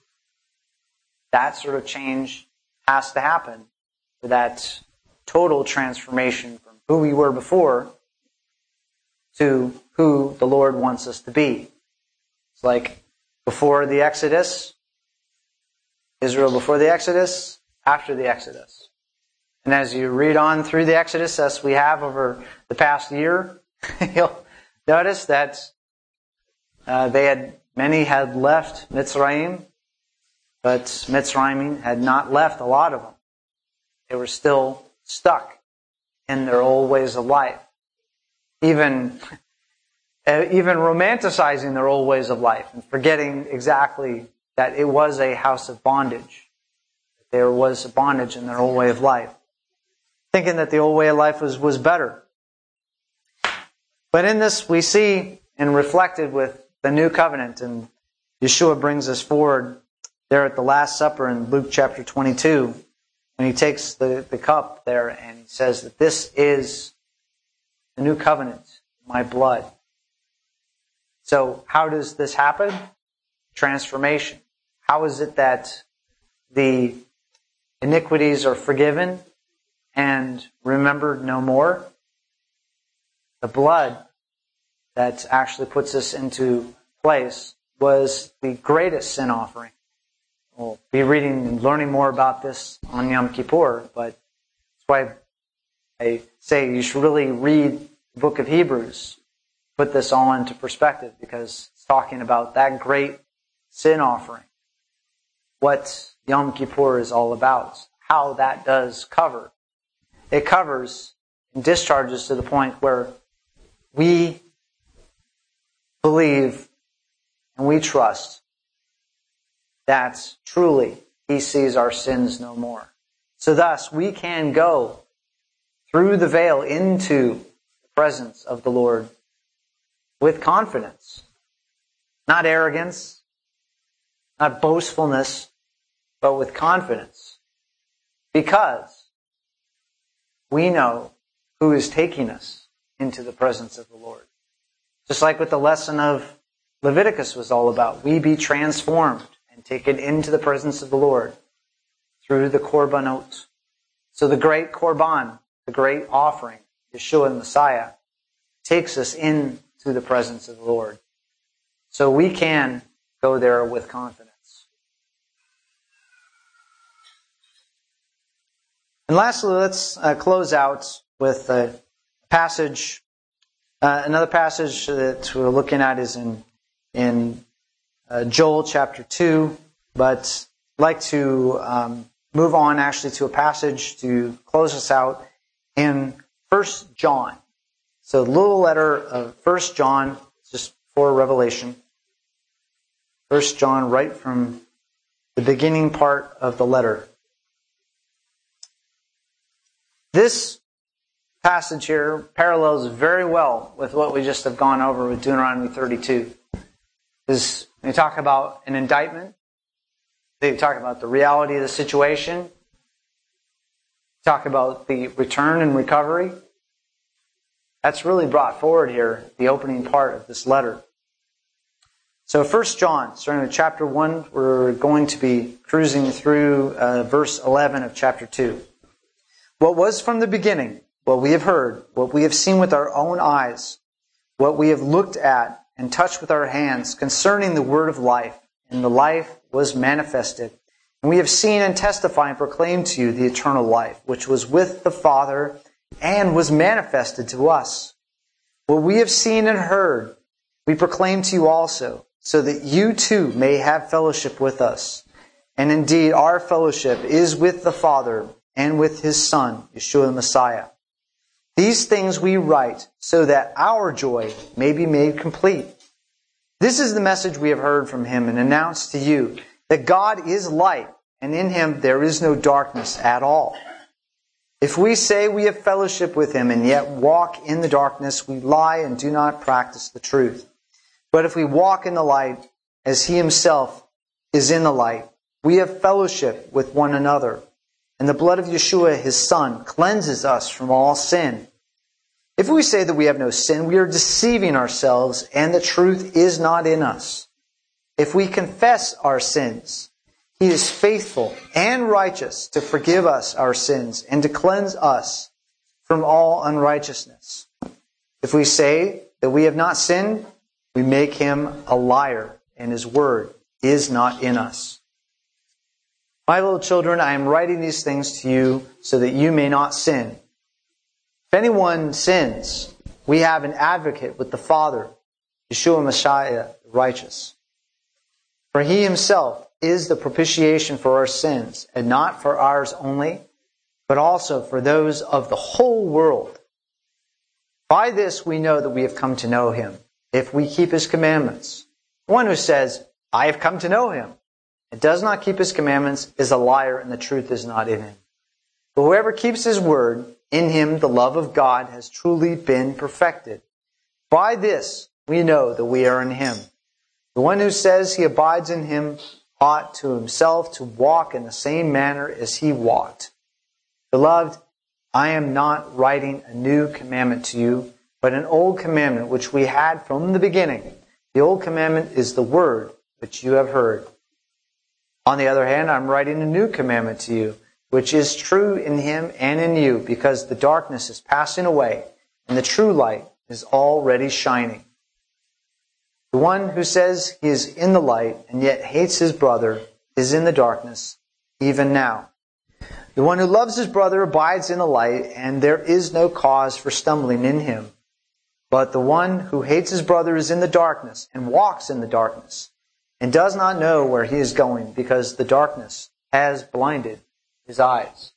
That sort of change has to happen for that total transformation from who we were before to who the Lord wants us to be. It's like before the Exodus, Israel before the Exodus, after the Exodus. And as you read on through the Exodus, as we have over the past year, you'll notice that uh, they had many had left Mitzrayim, but Mitzrayim had not left a lot of them. They were still stuck in their old ways of life, even uh, even romanticizing their old ways of life and forgetting exactly that it was a house of bondage. There was a bondage in their old way of life, thinking that the old way of life was, was better. But in this we see and reflected with the new covenant, and Yeshua brings us forward there at the Last Supper in Luke chapter twenty-two, when he takes the, the cup there and he says that this is the new covenant, my blood. So how does this happen? Transformation. How is it that the iniquities are forgiven and remembered no more? The blood that actually puts us into place was the greatest sin offering. We'll be reading and learning more about this on Yom Kippur, but that's why I say you should really read the book of Hebrews, put this all into perspective, because it's talking about that great sin offering, what Yom Kippur is all about, how that does cover. It covers and discharges to the point where we believe and we trust that truly He sees our sins no more. So thus, we can go through the veil into the presence of the Lord with confidence. Not arrogance, not boastfulness, but with confidence. Because we know who is taking us into the presence of the Lord. Just like what the lesson of Leviticus was all about. We be transformed and taken into the presence of the Lord through the korbanot. So the great korban, the great offering, Yeshua the Messiah, takes us into the presence of the Lord. So we can go there with confidence. And lastly, let's uh, close out with a passage. Uh, another passage that we're looking at is in in uh, Joel chapter two, but I'd like to um, move on actually to a passage to close us out in First John. So the little letter of First John, just before Revelation. First John, right from the beginning part of the letter. This passage here parallels very well with what we just have gone over with Deuteronomy thirty-two. Is when you talk about an indictment, they talk about the reality of the situation, talk about the return and recovery. That's really brought forward here, the opening part of this letter. So First John, starting with chapter one, we're going to be cruising through uh, verse eleven of chapter two. What was from the beginning, what we have heard, what we have seen with our own eyes, what we have looked at and touched with our hands concerning the word of life, and the life was manifested. And we have seen and testified and proclaimed to you the eternal life, which was with the Father and was manifested to us. What we have seen and heard, we proclaim to you also, so that you too may have fellowship with us. And indeed, our fellowship is with the Father and with His Son, Yeshua the Messiah. These things we write so that our joy may be made complete. This is the message we have heard from Him and announced to you, that God is light, and in Him there is no darkness at all. If we say we have fellowship with Him and yet walk in the darkness, we lie and do not practice the truth. But if we walk in the light, as He Himself is in the light, we have fellowship with one another. And the blood of Yeshua, His Son, cleanses us from all sin. If we say that we have no sin, we are deceiving ourselves, and the truth is not in us. If we confess our sins, He is faithful and righteous to forgive us our sins and to cleanse us from all unrighteousness. If we say that we have not sinned, we make Him a liar, and His word is not in us. My little children, I am writing these things to you so that you may not sin. If anyone sins, we have an advocate with the Father, Yeshua Messiah, the righteous. For he himself is the propitiation for our sins, and not for ours only, but also for those of the whole world. By this we know that we have come to know him, if we keep his commandments. The one who says, I have come to know him, and does not keep his commandments is a liar, and the truth is not in him. But whoever keeps his word, in him the love of God has truly been perfected. By this we know that we are in him. The one who says he abides in him ought to himself to walk in the same manner as he walked. Beloved, I am not writing a new commandment to you, but an old commandment which we had from the beginning. The old commandment is the word which you have heard. On the other hand, I am writing a new commandment to you, which is true in him and in you, because the darkness is passing away, and the true light is already shining. The one who says he is in the light and yet hates his brother is in the darkness, even now. The one who loves his brother abides in the light, and there is no cause for stumbling in him. But the one who hates his brother is in the darkness and walks in the darkness, and does not know where he is going, because the darkness has blinded his eyes.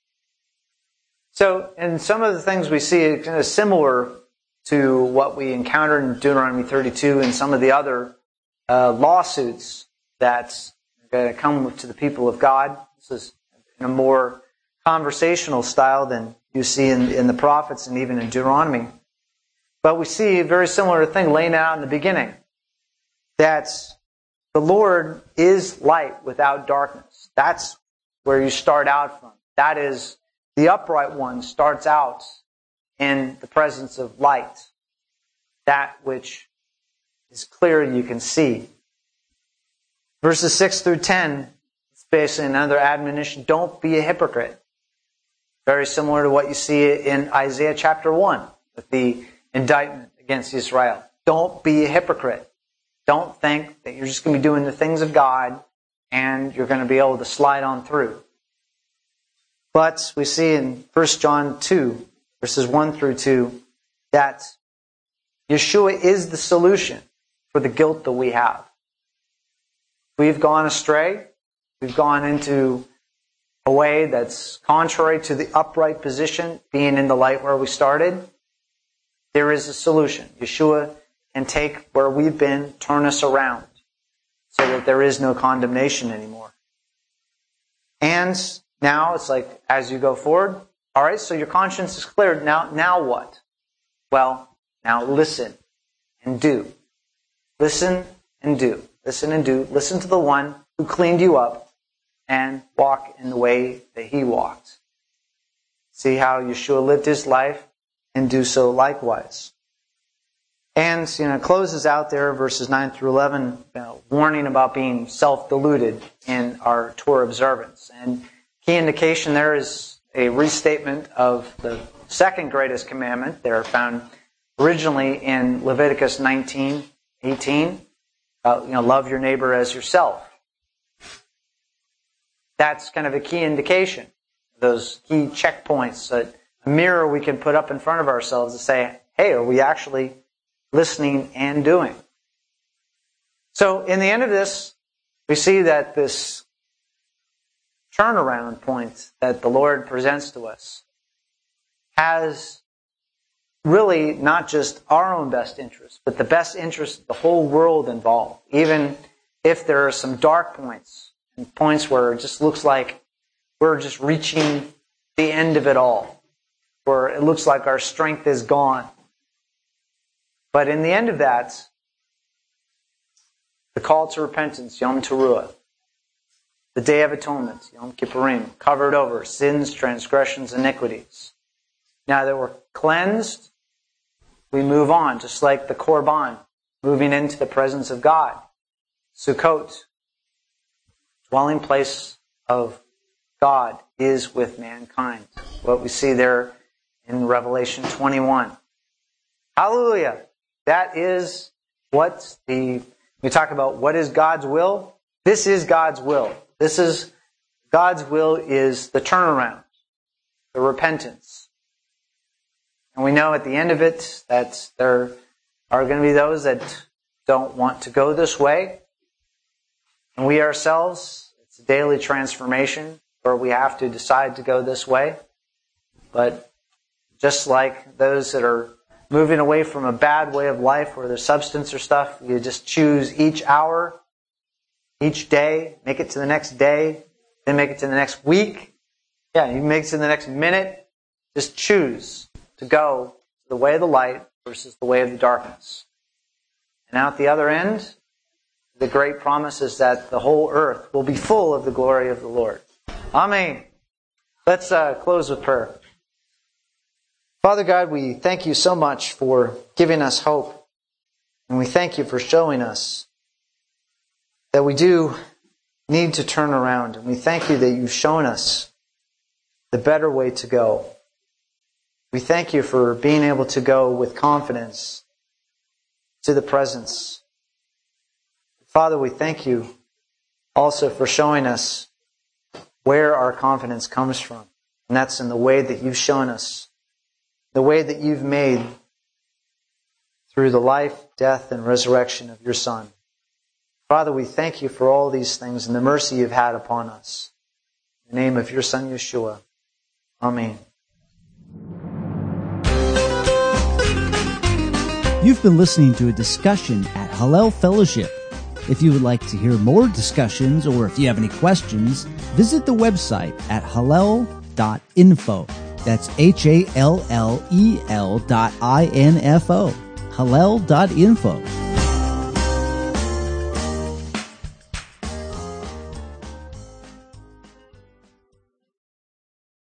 So, and some of the things we see are kind of similar to what we encountered in Deuteronomy thirty-two and some of the other uh, lawsuits that are going to come to the people of God. This is in a more conversational style than you see in, in the prophets and even in Deuteronomy. But we see a very similar thing laying out in the beginning, that the Lord is light without darkness. That's where you start out from. That is, the upright one starts out in the presence of light, that which is clear you can see. Verses six through ten, it's basically another admonition. Don't be a hypocrite. Very similar to what you see in Isaiah chapter one, with the indictment against Israel. Don't be a hypocrite. Don't think that you're just going to be doing the things of God and you're going to be able to slide on through. But we see in First John two, verses one through two, that Yeshua is the solution for the guilt that we have. We've gone astray. We've gone into a way that's contrary to the upright position, being in the light where we started. There is a solution. Yeshua can take where we've been, turn us around, so that there is no condemnation anymore. And now it's like, as you go forward, all right, so your conscience is cleared. Now, now what? Well, now listen and do. Listen and do. Listen and do. Listen to the one who cleaned you up and walk in the way that he walked. See how Yeshua lived his life and do so likewise. And, you know, it closes out there, verses nine through eleven, you know, warning about being self-deluded in our Torah observance. And key indication there is a restatement of the second greatest commandment. They're found originally in Leviticus nineteen eighteen. Uh, you know, love your neighbor as yourself. That's kind of a key indication. Those key checkpoints, that a mirror we can put up in front of ourselves to say, hey, are we actually listening and doing? So in the end of this, we see that this turnaround point that the Lord presents to us has really not just our own best interest, but the best interest of the whole world involved. Even if there are some dark points, and points where it just looks like we're just reaching the end of it all, where it looks like our strength is gone. But in the end of that, the call to repentance, Yom Teruah, the Day of Atonement, Yom Kippurim, covered over sins, transgressions, iniquities. Now that we're cleansed, we move on, just like the Korban, moving into the presence of God. Sukkot, dwelling place of God, is with mankind. What we see there in Revelation twenty-one. Hallelujah! That is what the, we talk about what is God's will. This is God's will. This is God's will is the turnaround, the repentance. And we know at the end of it that there are going to be those that don't want to go this way. And we ourselves, it's a daily transformation where we have to decide to go this way. But just like those that are moving away from a bad way of life where there's substance or stuff, you just choose each hour, each day, make it to the next day, then make it to the next week. Yeah, you make it to the next minute. Just choose to go the way of the light versus the way of the darkness. And out the other end, the great promise is that the whole earth will be full of the glory of the Lord. Amen. Let's uh, close with prayer. Father God, we thank you so much for giving us hope. And we thank you for showing us that we do need to turn around. And we thank you that you've shown us the better way to go. We thank you for being able to go with confidence to the presence. Father, we thank you also for showing us where our confidence comes from. And that's in the way that you've shown us, the way that you've made through the life, death, and resurrection of your Son. Father, we thank you for all these things and the mercy you've had upon us. In the name of your Son, Yeshua. Amen.
You've been listening to a discussion at Hallel Fellowship. If you would like to hear more discussions or if you have any questions, visit the website at hallel dot info. That's H A L L E L dot I N F O. hallel dot info.